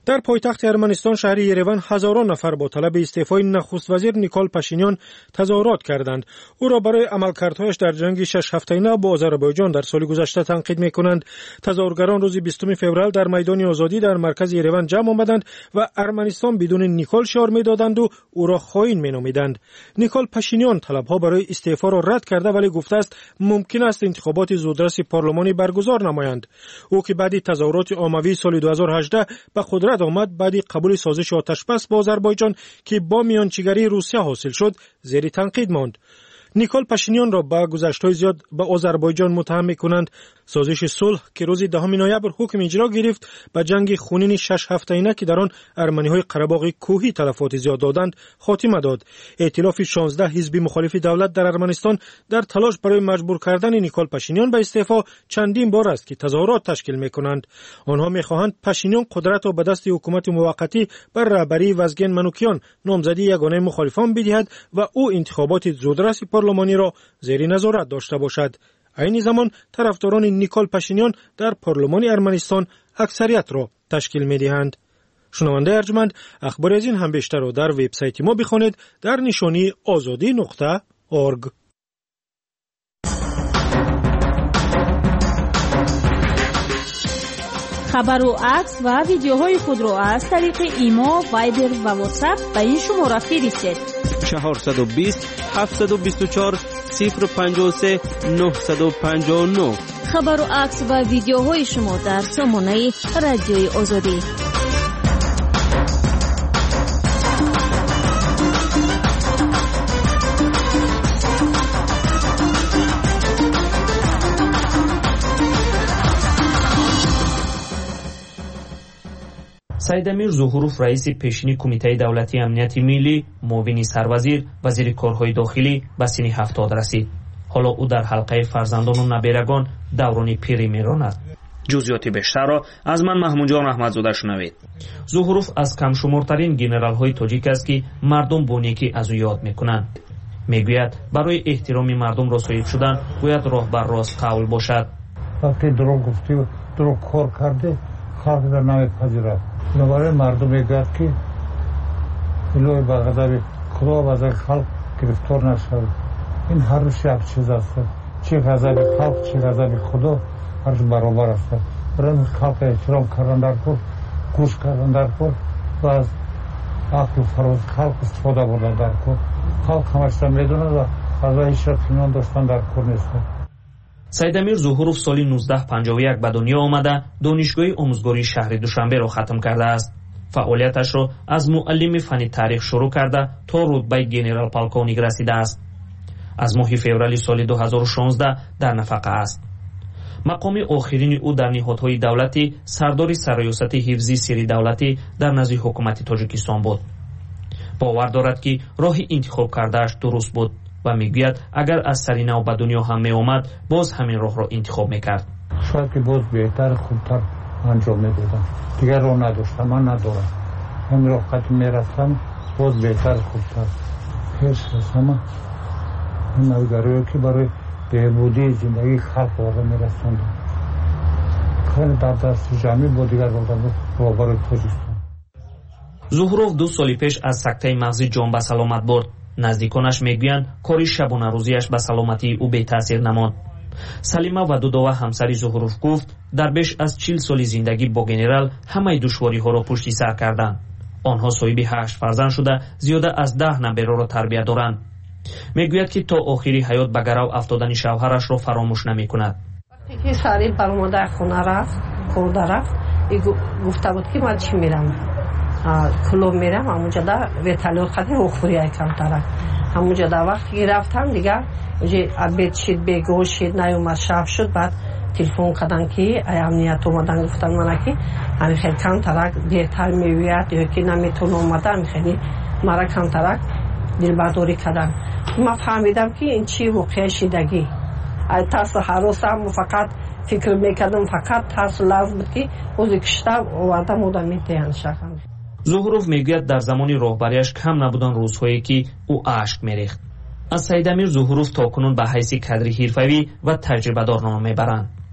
در پایتخت ارمنستان شهر یریون هزاران نفر با طلب استعفای نخست وزیر نیکول پاشینیان تظاهرات کردند. او را برای عملکردهایش در جنگ 6 هفته‌ای با آذربایجان در سال گذشته تنقید می‌کنند. تظاهرگران روز 20 فوریه در میدان آزادی در مرکز یریون جمع آمدند و ارمنستان بدون نیکول شعار می‌دادند و او را خائن می‌نامیدند. نیکول پاشینیان طلب‌ها برای استعفا را رد کرده ولی گفته است ممکن است انتخابات زودرس پارلمانی برگزار نمایند. او که بعد تظاهرات عمومی سال 2018 به قدرت آمد بعد قبول سازش آتشبس با آذربایجان که با میانجیگری روسیه حاصل شد زیر تنقید ماند. نیکول پاشینیان را با گذشته‌های زیاد به آذربایجان متهم می‌کنند. سازش صلح که روز 10 نوامبر حکم اجرا گرفت به جنگ خونین 6 هفته‌ای که در آن ارمنی‌های قره‌باغ کوهی تلفات زیاد دادند خاتمه داد. ائتلاف 16 حزب مخالف دولت در ارمنستان در تلاش برای مجبور کردن نیکول پاشینیان به استعفا چندین بار است که تظاهرات تشکیل می‌کنند. آنها می‌خواهند پاشینیان قدرت را به دست حکومت موقتی بر رهبری وزگن منوکیان نامزدی یگانه مخالفان بدهد و او انتخابات زودرس پارلمانی را زیر نظارت داشته باشد. این زمان طرفداران نیکول پاشینیان در پارلمان ارمنستان اکثریت را تشکیل می‌دهند. شنونده ارجمند، اخبار از این هم بیشتر را در وبسایت ما بخوانید در نشانی azadi.org. خبر و عکس و ویدیوهای خود را از طریق ایما، وایبر و واتساپ به این شماره فرستید. 420 724 053 959. خبر و عکس و ویدیوهای شما در سامانه رادیوی آزادی. سید امیر ظهوروف رئیس پیشین کمیته دولتی امنیت ملی، معاون سروزیر، وزیر کارهای داخلی به سن 70 رسید. حالا او در حلقه فرزندان و نبیرگان دوران پیری میراند. جزئیات بیشتر را از من محمود جان احمدزاده شنوید. ظهوروف از کم شمارترین گنرال های تاجیک است که مردم با نیکی از او یاد میکنند. میگوید برای احترام مردم را صاحب شدن باید راه بر راست قول باشد. وقتی دروغ گفتی و دروغ کار کرده خلق در نمیپذیرد. برای مردم میگوید که الهی به غضب خدا و از خلق گرفتار نشود. این هر روز یک چیز است. چه غضب خلق چه غضب خدا هر برابر است. برای خلق احترام کردن در کار، گوش کردن در کار و از عقل و فراز خلق استفاده بردن در کار. خلق همش میدونه و از هیچ اطمینان داشتن در کار نیست. سید امیر ظهوروف سال 1951 به دنیا آمده دانشگاه آموزگاری شهر دوشنبه را ختم کرده است. فعالیتش را از معلم فن تاریخ شروع کرده تا رتبه گنرال پالکونیک رسیده است. از ماه فوریه سال 2016 در نفقه است. مقام آخرین او در نهادهای دولتی سردار سرریاست حفظی سری دولتی در نزد حکومت تاجیکستان بود. باور دارد که راه انتخاب کردهش درست بود و میگوید اگر از سری نو به دنیا هم می آمد باز همین راه را انتخاب میکرد. شاید که باز بهتر خوبتر انجام میدادم. دیگر راه نداشتم، من ندارم. همین راه قدم میرفتم باز بهتر خوبتر. هیچ همه این نوگرایی که برای بهبودی زندگی خلق وارد میرسوندم. خیلی در دست جمعی با دیگر راه برای تاجیکستان. ظهوروف 2 سال پیش از سکته مغزی جان به سلامت برد. نزدیکانش میگویند کاری شبانه روزیش به سلامتی او بی تاثیر نماند. سلیمه و دودوا همسری ظهوروف گفت در بیش از 40 سال زندگی با گنرال همه دشواری ها را پشت سر کردند. آنها صاحب 8 فرزند شده زیاده از 10 نبیره را تربیت دارند. میگوید که تا آخری حیات به گرو افتادن شوهرش را فراموش نمی کند. وقتی که سری برموده خونه رفت کورده رفت گفته بود که من چی میرم کلوب میرم همونجا در ویتالیوت خطی روخوری های کمتره همونجا در وقتی که رفتم دیگر عبید شید بگو شید نیومد شب شد بعد تلفن کردن که امنیت اومدن گفتن من که همین خیلی کم ترک دیرتر میوید یا که نمیتون اومدن خیلی مرا کم ترک دلبرداری کردن. من فهمیدم که این چی واقعه شیدگی ترس حراسم فقط فکر میکردم فقط ترس لحظ بود که اوزی کشتم اومدم بودم میتیان شکم. ظهوروف میگوید در زمان راهبریش کم نبودن روزهایی که او اشک میریخت. از سید امیر ظهوروف تاکنون به حیث کادر حرفه‌ای و تجربه دار نام میبرند.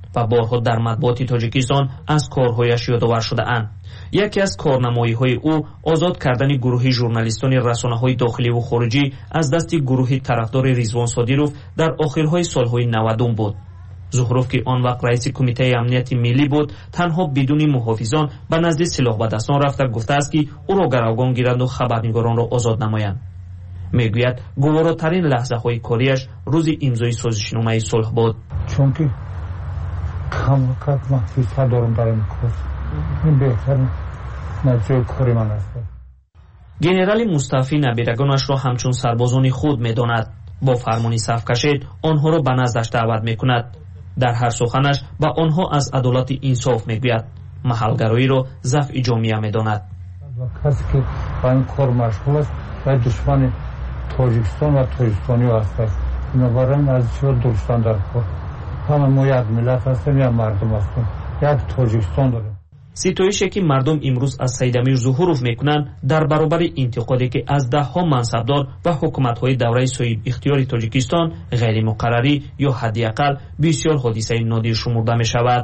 و بارها در مطبوعات تاجیکستان از کارهایش یادآور شده‌اند. یکی از کارنمایی‌های او آزاد کردن گروه ژورنالیستان رسانه‌های داخلی و خارجی از دست گروه طرفدار رضوان صادیروف در آخرهای سالهای 90 بود. زهروف که آن وقت رئیس کمیته امنیت ملی بود، تنها بدون محافظان به نزد سلاح‌بدستان رفته گفته است که او را گروگان گیرند و خبرنگاران را آزاد نمایند. میگوید گواراترین لحظه‌های کاریش روز امضای سازشنامه صلح بود. چون که کم محفوظ‌تر دارم برای کار. این بهترین نتیجه کاری من است. گنرال مصطفی نبیرگانش را همچون سربازان خود می‌داند. با فرمانی صف کشید آنها را به نزدش دعوت می‌کند. در هر سخنش به آنها از عدالت انصاف میگوید. محلگرایی را ضعف جامعه می‌داند. کسی که با این کار مشغول است و دشمن تاجیکستان و تاجیکستانی است. بنابراین از چه درستان در کار. همه ما یک ملت هستیم، یک مردم هستیم، یک تاجیکستان داریم. ستایشی که مردم امروز از سیدامیر ظهوروف میکنند در برابر انتقادی که از دهها منصبدار و حکومت‌های دوره صاحب اختیار تاجیکستان غیر مقرری یا حداقل بسیار حادثه نادر شمرده می شود.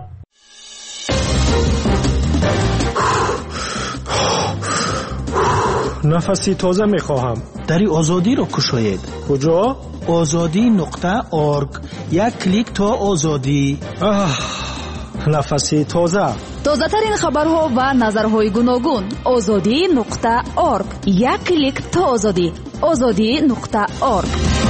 نفسی تازه می خواهم. دری آزادی رو کشاید. کجا؟ azadi.org. یک کلیک تا آزادی. نفسی تازه. تازه ترین خبرها و نظرهای گوناگون. azadi.org. یک کلیک تا آزادی. azadi.org.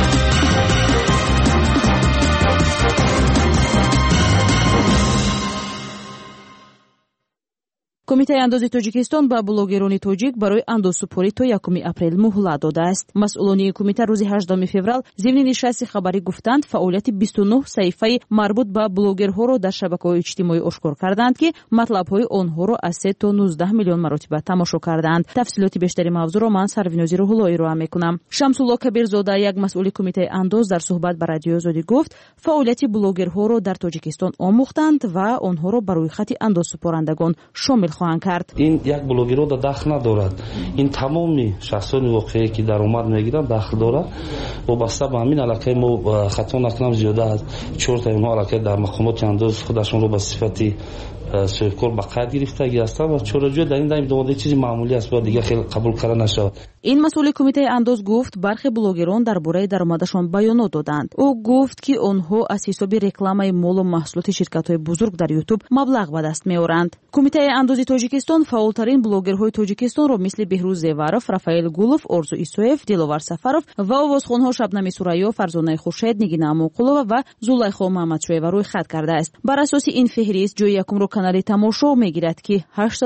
کمیته اندازی تاجیکستان با بلوگرانی تاجیک برای اندازسپاری تا 1 اپریل مهلت داده است. مسئولان کمیته روز 18 فوریه ضمن نشست خبری گفتند فعالیت 29 صحیفه مربوط به بلوگرها را در شبکه‌های اجتماعی آشکار کردند که مطلب‌های آنها را از 3 تا 19 میلیون مرتبه تماشا کردند. تفصیلات بیشتری موضوع را من سروینازی روح‌اللهی را میکنم. شمس‌الله کبیرزاده یک مسئول کمیته انداز در صحبت با رادیو آزادی گفت فعالیت بلوگرها را در تاجیکستان آموختند و آنها را برای خط اندازسپارندگان شامل خواهند کرد. این یک بلوگر را دخل ندارد. این تمامی شخصان واقعی که درآمد میگیرند دخل دارد. وابسته به همین علاقه ما خطا نکنم زیاده از 4 تا اونها علاقه در مقامات انداز خودشون رو به صفتی سرکار به قید گرفتگی هستند و چورجوی در این دامده چیزی معمولی است و دیگه خیلی قبول کردن نشود. این مسئول کمیته انداز گفت برخی بلوگران درباره درآمدشان بیانات دادند. او گفت که آنها از حساب رکلام مال و محصولات شرکت‌های بزرگ در یوتیوب مبلغ به دست می‌آورند. کمیته اندازی تاجیکستان فعالترین بلوگرهای تاجیکستان را مثل بهروز زیوارов، رافائیل گولов، ارزو исоев، دلوار сафаров و آوازخوان‌ها شبنم سوریا، فرزانه خورشید، نگینا اموقلова و زلیخا محمدشویeva روی خط کرده است. بر اساس این فهرست جای یکم را کانال تماشا میگیرد که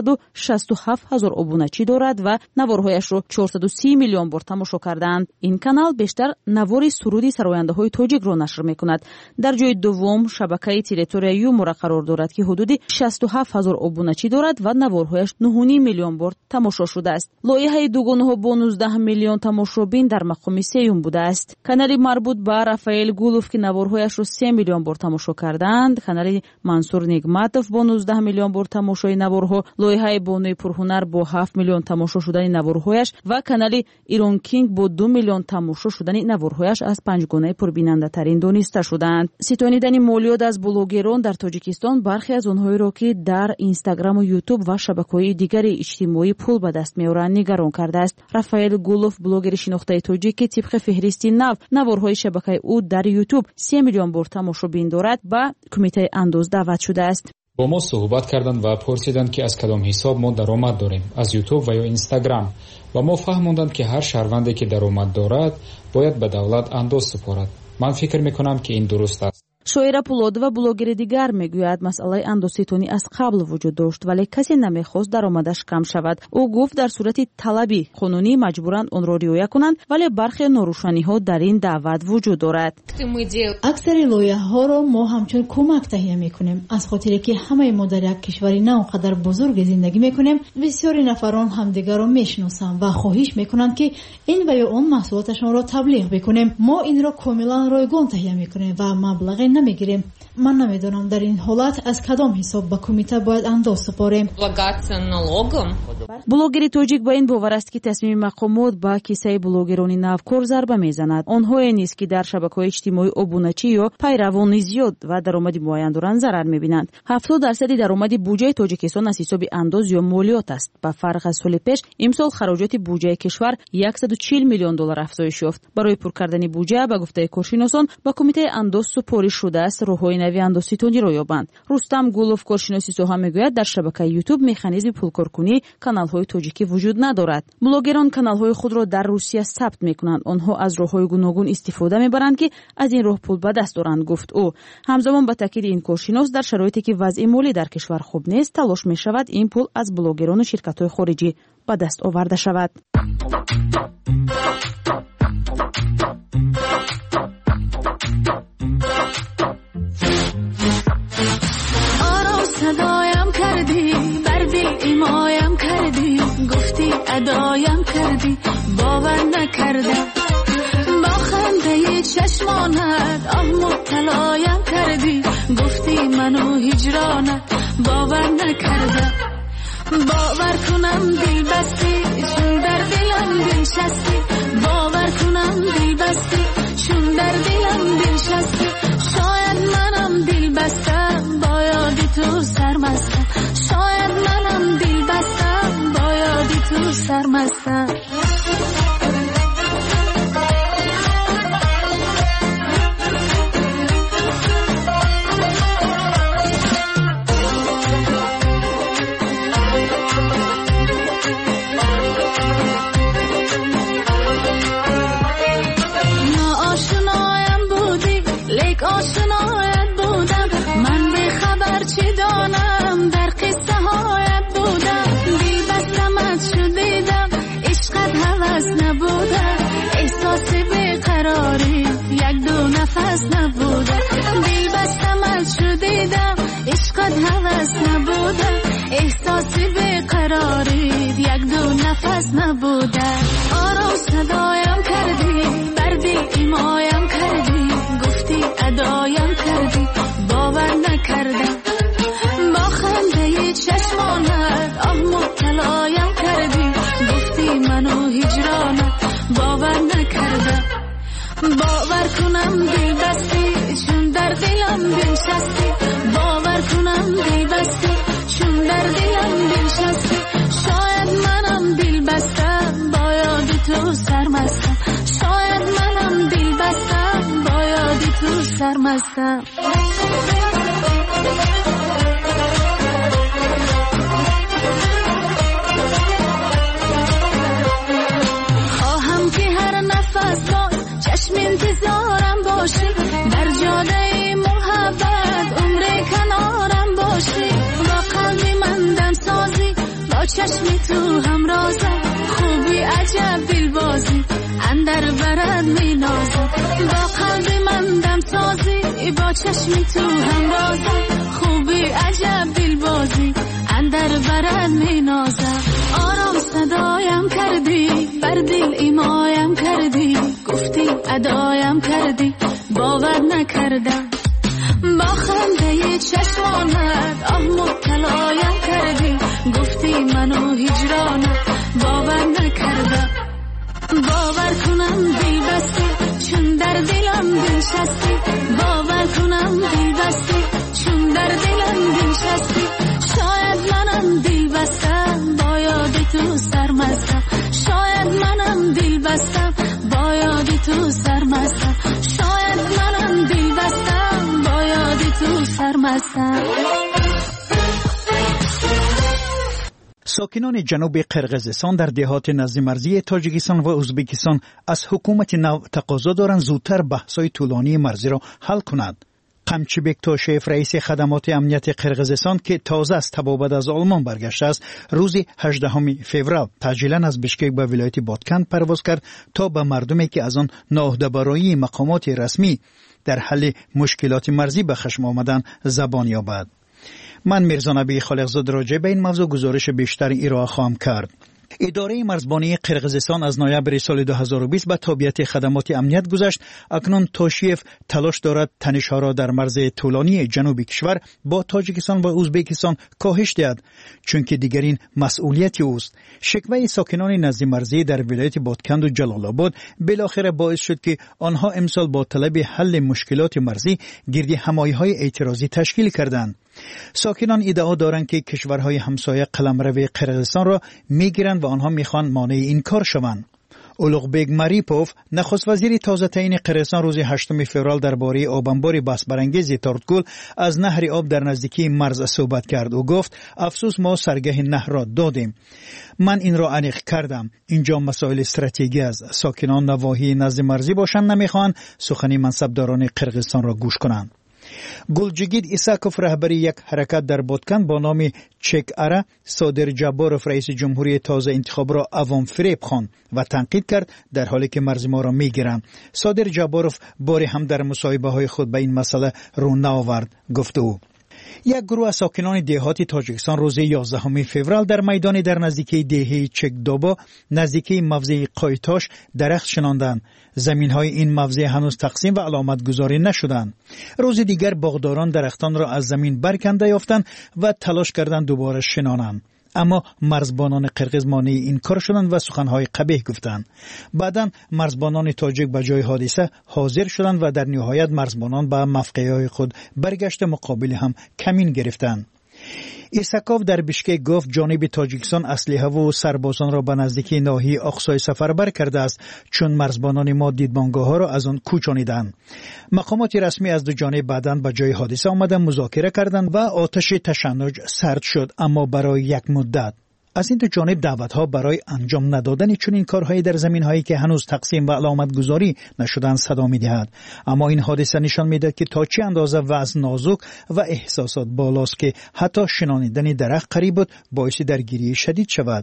867,000 ابونچی دارد و نوارهایش را 430 میلیون بار تماشا کردند. این کانال بیشتر نوار سرودی سراینده‌های تاجیک را نشر میکند. در جای دوم شبکه تریتوریا یوم را قرار دارد که حدود 67,000 ابونچی دارد و نوارهایش 9.5 میلیون بار تماشا شده است. لایحه دوگانه با 19 میلیون تماشابین در مقام سوم بوده است. کانال مربوط به رافائیل گولوف که نوارهایش را 3 میلیون بار تماشا کردند، کانال منصور نگماتوف با 19 میلیون بار تماشای نوارها، لایحه بانوی پرهنر با 7 میلیون تماشا شدن نوارهایش و کانال ایران کینگ با 2 میلیون تماشا شدن نوارهایش از 5 گانه پربیننده ترین دانسته شدند. ستانیدن مالیات از بلوگران در تاجیکستان برخی از آنهایی را که در اینستاگرام و یوتیوب و شبکه‌های دیگر اجتماعی پول به دست می‌آورند نگران کرده است. رافائیل گولوف بلوگر شناخته تاجیک که طبق فهرست نوارهای شبکه او در یوتیوب 3 میلیون بار تماشابین دارد به کمیته انداز دعوت شده است. با ما صحبت کردند و پرسیدند که از کدام حساب ما درآمد داریم، از یوتیوب و یا اینستاگرام، و ما فهماندند که هر شهروندی که درآمد دارد باید به دولت انداز سپارد. من فکر میکنم که این درست است. شویرا پولادова بلوگر دیگر میگوید مسئله اندازستانی از قبل وجود داشت ولی کسی نمیخواست درآمدش کم شود. او گفت در صورت طلبی قانونی مجبورند آن را رعایت کنند ولی برخی ناروشنی‌ها در این دعوت وجود دارد. اکثر لایحه‌ها را ما همچون کمک تهیه میکنیم از خاطر که همه ما در یک کشوری نه اونقدر بزرگ زندگی میکنیم. بسیاری نفران همدیگر را میشناسند و خواهش میکنند که این و یا اون محصولاتشان را تبلیغ بکنیم. ما این را کاملا رایگان تهیه میکنیم و مبلغ نمیگیریم. من نمیدونم در این حالت از کدام حساب به کمیته باید انداز سپاریم. بلوگری توجیک با این باور است که تصمیم مقامات با کیسه بلوگرانی نوکار ضربه میزند. آنها نیست که در شبکه‌های اجتماعی عبونتی یا پیروان زیاد و درآمد معین دارند ضرر میبینند. 70% درآمد بودجه تاجیکستان از حساب انداز یا مالیات است. با فرق از سال پیش امسال خراجات بودجه کشور 140 میلیون دلار افزایش یافت. برای پر کردن بودجه به گفته کارشناسان با کمیته انداز سپارش شده است راههای نوی اندازستانی را یابند. رستم گولوف کارشناسی ساحه میگوید در شبکه یوتیوب مکانیزم پولکارکنی کانال‌های تاجیکی وجود ندارد. بلوگران کانال‌های خود را در روسیه ثبت میکنند. آنها از راه‌های گوناگون استفاده میبرند که از این راه پول به دست دارند، گفت او. همزمان با تاکید این کارشناس در شرایطی که وضع مالی در کشور خوب نیست تلاش میشود این پول از بلوگران و شرکت‌های خارجی به دست آورده شود. صدایم کردی بر دل ایمایم کردی گفتی ادایم کردی باور نکردم با خنده چشمانت آه مبتلایم کردی گفتی منو هجرانت باور نکردم باور کنم دل بستی چون در دلم بنشستی باور کنم دل بستی چون در دلم بنشستی شاید منم دل بستم با یادی تو سرمستم شاید منم دل بستم با یادی تو سرمستم آشنایت بودم من به خبر چی دانم در قصه هایت بودم دل بستمت شدیدم عشقت هوس نبودم احساس بیقراری یک دو نفس نبودم دل بستمت شدیدم عشقت هوس نبودم احساس بیقراری یک دو نفس نبودم آرام صدایم کردی بر دل ایمایم کردی گفتی ادایم کردی باور نکردم با خنده چشمانت آه مبتلایم کردی گفتی منو هجرانت باور نکردم باور کنم دل بستی چون در دلم بنشستی باور کنم دل بستی چون در دلم بنشستی شاید منم دل بستم با یاد تو سرمستم شاید منم دل بستم با یاد تو سرمستم خواهم که هر نفس با چشم انتظارم باشی در جاده محبت عمر کنارم باشی با قلبی من دم سازی با چشمی تو همرازم خوبی عجب دلبازی اندر برد می نازم با قلبی من دم سازی با چشمی تو همرازم خوبی عجب دلبازی اندر برد می نازم آرام صدایم کردی بر دل ایمایم کردی گفتی ادایم کردی باور نکردم با خنده چشمانت آه مبتلایم کردی گفتی منو هجرانت باور نکردم باور کنم دل بستی چون در دلم بنشستی باور کنم دل بستی چون در دلم بنشستی شاید منم دل بستم با یاد تو سرمستم شاید منم دل بستم با یاد تو سرمستم شاید منم دل بستم با یاد تو سرمستم ساکنان جنوب قرقیزستان در دهات نزد مرزی تاجیکستان و ازبکستان از حکومت نو تقاضا دارند زودتر بحث‌های طولانی مرزی را حل کند. قمچی بکتاشف رئیس خدمات امنیت قرقیزستان که تازه از تبابت از آلمان برگشته است روز 18 فوریه تاجیلا از بشکک به ولایت بادکن پرواز کرد تا به مردمی که از آن ناهده‌برایی مقامات رسمی در حل مشکلات مرزی به خشم آمدن زبان یابد. من میرزا نبی خالقزاده راجع به این موضوع گزارش بیشتر ارائه خواهم کرد. اداره مرزبانی قرقیزستان از نوامبر سال 2020 به تابعیت خدمات امنیت گذشت. اکنون توشیف تلاش دارد تنش‌ها را در مرز طولانی جنوبی کشور با تاجیکستان و ازبکستان کاهش دهد، چون که دیگرین مسئولیت اوست. شکوه ساکنان نزد مرزی در ولایت بادکند و جلال آباد بالاخره باعث شد که آنها امسال با طلب حل مشکلات مرزی گرد همایی‌های اعتراضی تشکیل کردند. ساکنان ادعا دارند که کشورهای همسایه قلمرو قرقیزستان را میگیرند و آنها میخوان مانع این کار شوند. اولوغبگ ماریپوف نخست وزیر تازه تعیین قرقیزستان روز 8 فوریه درباره آبانبار بحث برانگیز تارتگول از نهر آب در نزدیکی مرز صحبت کرد و گفت افسوس ما سرگه نهر را دادیم. من این را عنیق کردم. اینجا مسائل استراتژیکی است. ساکنان نواحی نزد مرزی باشند نمیخوان سخنی منصبداران قرقیزستان را گوش کنند. گلجگید ایساکوف رهبری یک حرکت در بادکند با نام چک اره صادر جباروف رئیس جمهوری تازه انتخاب را عوام فریب خواند و تنقید کرد در حالی که مرز ما را میگیرند. صادر جباروف باری هم در مصاحبه های خود به این مسئله رو نآورد. گفت او یک گروه از ساکنان دهات تاجیکستان روز 11 فوریه در میدانی در نزدیکی دهه چکدوبا نزدیکی موضع قایتاش درخت شناندند. زمین‌های این موضع هنوز تقسیم و علامت گذاری نشدند. روز دیگر باغداران درختان را از زمین برکنده یافتند و تلاش کردند دوباره شنانند. اما مرزبانان قرقیز مانع این کار شدند و سخنهای قبیح گفتند. بعداً مرزبانان تاجیک به جای حادثه حاضر شدند و در نهایت مرزبانان به موقعهای خود برگشت مقابل هم کمین گرفتند. ایساکوف در بشکک گفت جانب تاجیکستان اسلحه و سربازان را به نزدیکی ناحیه اقصای سفربر کرده است، چون مرزبانان ما دیدبانگاه‌ها را از آن کوچانیدند. مقامات رسمی از دو جانب بعداً به جای حادثه آمدند مذاکره کردند و آتش تشنج سرد شد، اما برای یک مدت. از این دو جانب دعوت‌ها برای انجام ندادن چنین کارهایی در زمین‌هایی که هنوز تقسیم و علامت گذاری نشدن صدا می‌دهد. اما این حادثه نشان می‌دهد که تا چه اندازه وضع نازک و احساسات بالاست که حتی شنانیدن درخت قریب بود باعث درگیری شدید شود.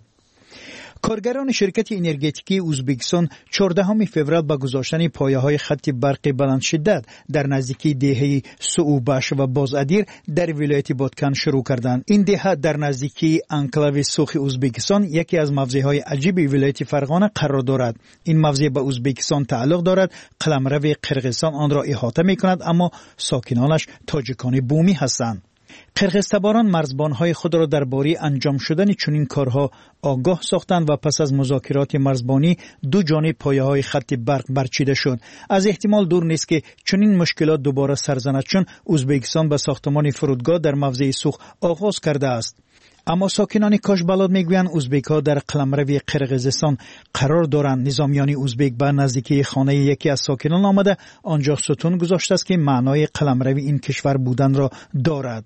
کارگران شرکت انرژتیکی ازبکستان 14 فوریه با گذاشتن پایه‌های خط برق بلند شدت در نزدیکی دهه سوباش و بازادیر در ولایت بادکند شروع کردند. این دهه در نزدیکی انکلاو سوخ ازبکستان یکی از موضع‌های عجیب ولایت فرغانه قرار دارد. این موضع به ازبکستان تعلق دارد. قلمرو قرقیزستان آن را احاطه می‌کند، اما ساکنانش تاجیکان بومی هستند. قرقیزتباران مرزبانهای خود را درباره انجام شدن چنین کارها آگاه ساختند و پس از مذاکرات مرزبانی دو جانب پایه‌های خط برق برچیده شد. از احتمال دور نیست که چنین مشکلات دوباره سر زند، چون ازبکستان به ساختمان فرودگاه در موضع سوخ آغاز کرده است. اما ساکنان کاشبالاد میگویند ازبک‌ها در قلمرو قرقیزستان قرار دارند. نظامیان ازبک به نزدیکی خانه یکی از ساکنان آمده آنجا ستون گذاشته است که معنای قلمرو این کشور بودن را دارد.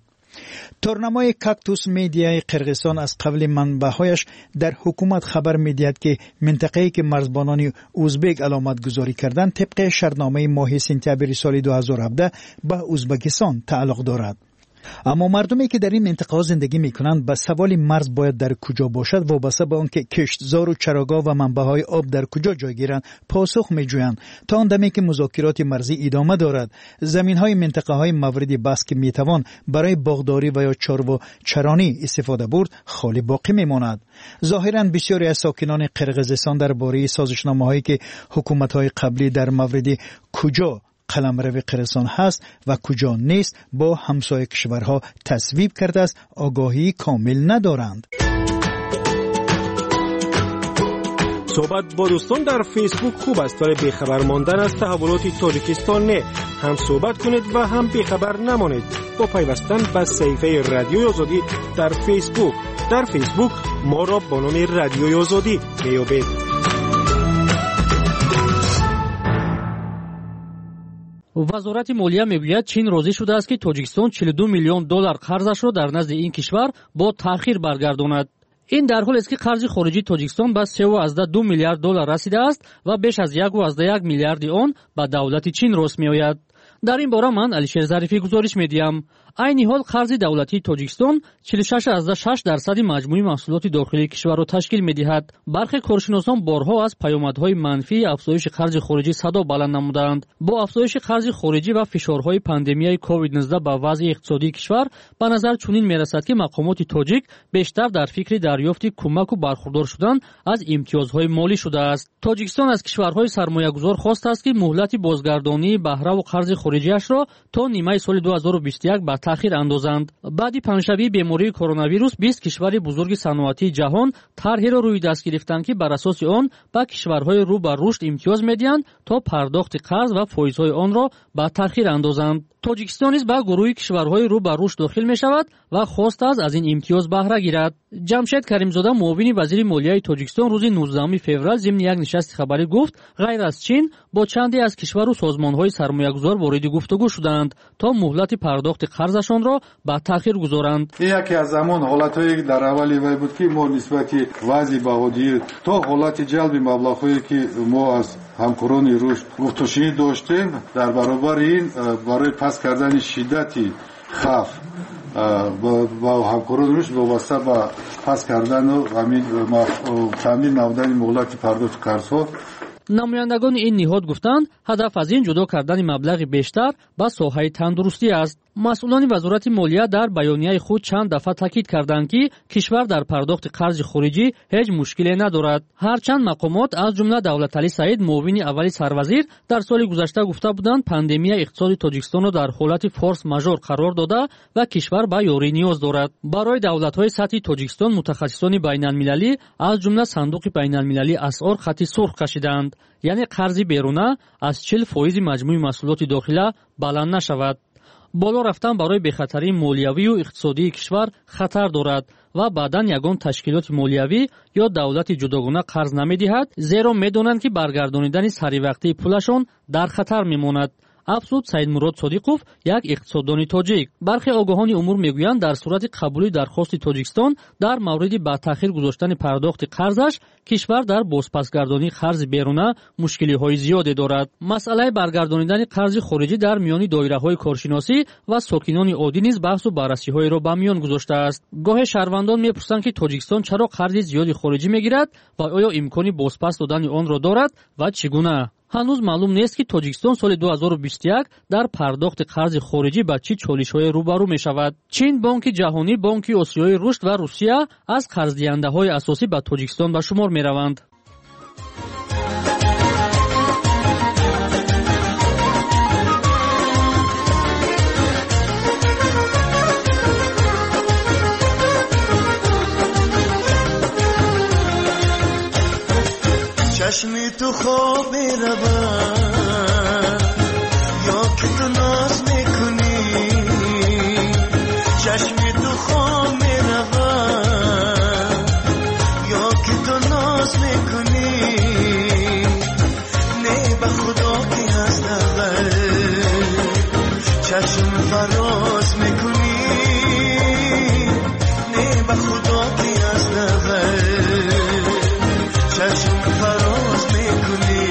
تورنمای کاکتوس میدیای قرقیزستان از قبل منبع‌هایش در حکومت خبر می‌دهد که منطقه‌ای که مرزبانان ازبک علامت گذاری کردند طبق شرطنامه ماه سپتامبر سال 2017 به ازبکستان تعلق دارد. اما مردمی که در این منطقه زندگی میکنند به سوال مرز باید در کجا باشد وابسته به آنکه کشتزار و چراگاه و منبع‌های آب در کجا جای گیرند پاسخ میجویند. تا آن دمی که مذاکرات مرزی ادامه دارد، زمین‌های منطقه‌های مورد بحث که میتوان برای باغداری و یا چارو چرانی استفاده برد خالی باقی میماند. ظاهراً بسیاری از ساکنان قرقیزستان درباره سازشنامه‌هایی که حکومت‌های قبلی در مورد کجا قلمرو قرقیزستان هست و کجا نیست با همسایه کشورها تصویب کرده است آگاهی کامل ندارند. صحبت با دوستان در فیسبوک خوب است، ولی بیخبر ماندن از تحولات تاجیکستان نه. هم صحبت کنید و هم بیخبر نمانید با پیوستن به صفحه رادیوی آزادی در فیسبوک. در فیسبوک ما را با نام رادیوی آزادی میابید. وزارت مالیه میگوید چین راضی شده است که تاجیکستان 42 میلیون دلار قرضش را در نزد این کشور با تأخیر برگرداند. این در حالی است که قرض خارجی تاجیکستان به 3.2 میلیارد دلار رسیده است و بیش از 1.1 میلیارد آن به دولت چین راست میآید. در این باره من علیشیر ظریفی گزارش میدیم. айни ҳол қарзи давлатии тоҷикистон 46.6% маҷмӯи маҳсулоти дохилии кишварро ташкил медиҳад. бархе коршиносон борҳо аз паёмадҳои манфии афзоиши қарзи хориҷӣ садо баланд намуданд. бо афзоиши қарзи хориҷӣ ва фишорҳои пандемияи COVID-19 ба вазъи иқтисодии кишвар ба назар чунин мерасад, ки мақомоти тоҷик бештар дар фикри дарёфти кӯмаку бархурдор шудан аз имтиёзҳои молӣ шудааст. тоҷикистон аз кишварҳои сармоягузор хостааст, ки муҳлати бозгардонии баҳраву қарзи хориҷиашро то нимаи соли 2021 ба таъхир андозанд. баъди панҷшавии бемории коронавирус 20 кишвари бузурги саноатии ҷаҳон тарҳеро рӯи даст гирифтанд, ки бар асоси он ба кишварҳои рӯ ба рушд имтиёз медиҳанд то пардохти қарз ва фоизҳои онро ба таъхир андозанд. тоҷикистон низ ба гурӯҳи кишварҳои рӯ ба рушд дохил мешавад ва хостааст аз ин имтиёз баҳра гирад. ҷамшед каримзода, муовини вазири молияи тоҷикистон, рӯзи 19 феврал зимни як нишасти хабарӣ гуфт, ғайр аз чин бо чанде аз кишвару созмонҳои сармоягузор вориди гуфтугӯ шуданд то муҳлати пардохти қарзашонро ба таъхир гузоранд. яке аз замон ҳолатҳое ки дар аввали вай буд, ки мо нисбати вазъи баҳодир то ҳолати ҷалби маблағҳое ки мо аз ҳамкорони рушд гуфтушунӣ доштем, дар баробари ин барои паст кардани шиддати хавф ба ҳамкорони рушд вобаста ба паст кардану таъмин намудани муҳлати пардохти қарзҳо. намояндагони ин ниҳод гуфтанд, ҳадаф аз ин ҷудо кардани маблағи бештар ба соҳаи тандурустӣ аст. масъулони вазорати молия дар баёнияи худ чанд дафъа таъкид карданд, ки кишвар дар пардохти қарзи хориҷӣ ҳеҷ мушкиле надорад. ҳарчанд мақомот аз ҷумла Давлаталӣ Саид, муовини аввали сарвазир, дар соли гузашта гуфта буданд, пандемия иқтисоди Тоҷикистонро дар ҳолати форс-мажор қарор дода ва кишвар ба ёрӣ ниёз дорад. барои давлатҳои сатҳи Тоҷикистон мутахассисони байналмилалӣ аз ҷумла Сандуқи байналмилалии асъор хати сурх кашиданд, яъне қарзи беруна аз 40% маҷмӯи маҳсулоти дохила баланд нашавад. боло рафтан барои бехатарии молиявию иқтисодии кишвар хатар дорад ва баъдан ягон ташкилоти молиявӣ ё давлати ҷудогона қарз намедиҳад, зеро медонанд, ки баргардонидани саривақтии пулашон дар хатар мемонад. афзуд Саидмурод Содиқов, як иқтисоддони тоҷик. бархе огоҳони умур мегӯянд, дар сурати қабули дархости Тоҷикистон дар мавриди ба таъхир гузоштани пардохти қарзаш, кишвар дар бозпасгардонии қарзи беруна мушкилиҳои зиёде дорад. масъалаи баргардонидани қарзи хориҷӣ дар миёни доираҳои коршиносӣ ва сокинони оддӣ низ баҳсу баррасиҳоеро ба миён гузоштааст. гоҳе шаҳрвандон мепурсанд, ки Тоҷикистон чаро қарзи зиёди хориҷӣ мегирад ва оё имкони бозпас додани онро дорад ва чӣ гуна. ҳанӯз маълум нест, ки Тоҷикистон соли 2021 дар пардохти қарзи хориҷӣ ба чӣ чолишҳое рӯбарӯ мешавад. чин, Бонки ҷаҳонӣ, Бонки Осиёи рушд ва Русия аз қарздиҳандаҳои асосӣ ба Тоҷикистон ба шумор мераванд. چشمی تو خواب میرود یا که تو ناز میکنی چشمی تو خواب میرود یا که تو ناز میکنی نه به خدا که هست اول چشم فراز میکنی نه به خدا که هست اول چشم فراز میکنی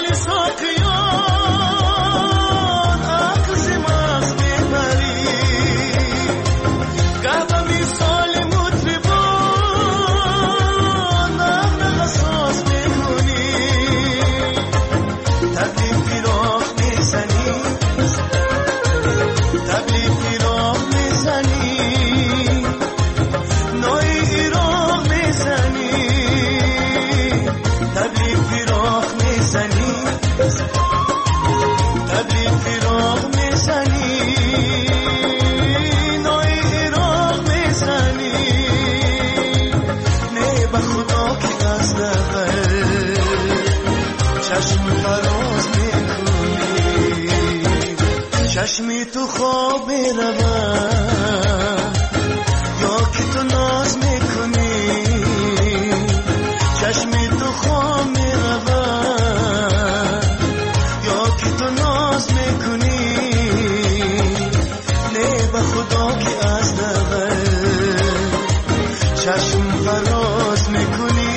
چشمی تو خواب میرود یا که تو ناز میکنی چشمی تو خواب میرود یا که تو ناز میکنی نه به خدا که از دغل چشم فراز میکنی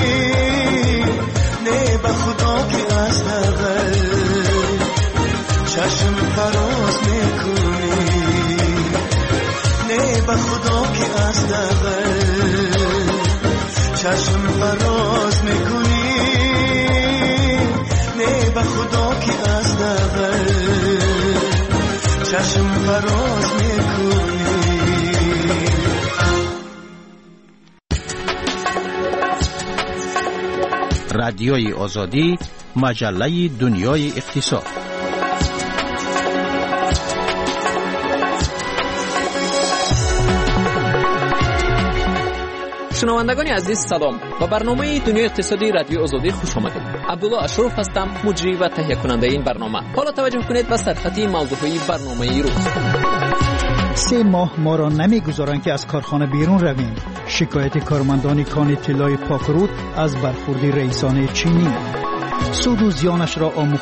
نه به خدا که از دغل چشم فراز میکنی نه به خدا که از دغل چشم فراز میکنی نه به خدا که از دغل چشم فراز میکنی. رادیوی آزادی، مجله دنیای اقتصاد. شنوندگان عزیز سلام. با برنامه دنیای اقتصادی رادیو آزادی خوش آمدید. عبدالله اشرف هستم، مجری و تهیه کننده این برنامه. حالا توجه کنید به سرخطی موضوعی برنامه روز. 3 ماه ما را نمیگذارند که از کارخانه بیرون رویم. شکایت کارمندان کان طلای پاکرود از برخورد رئیسان چینی. سود و زیانش را آموخته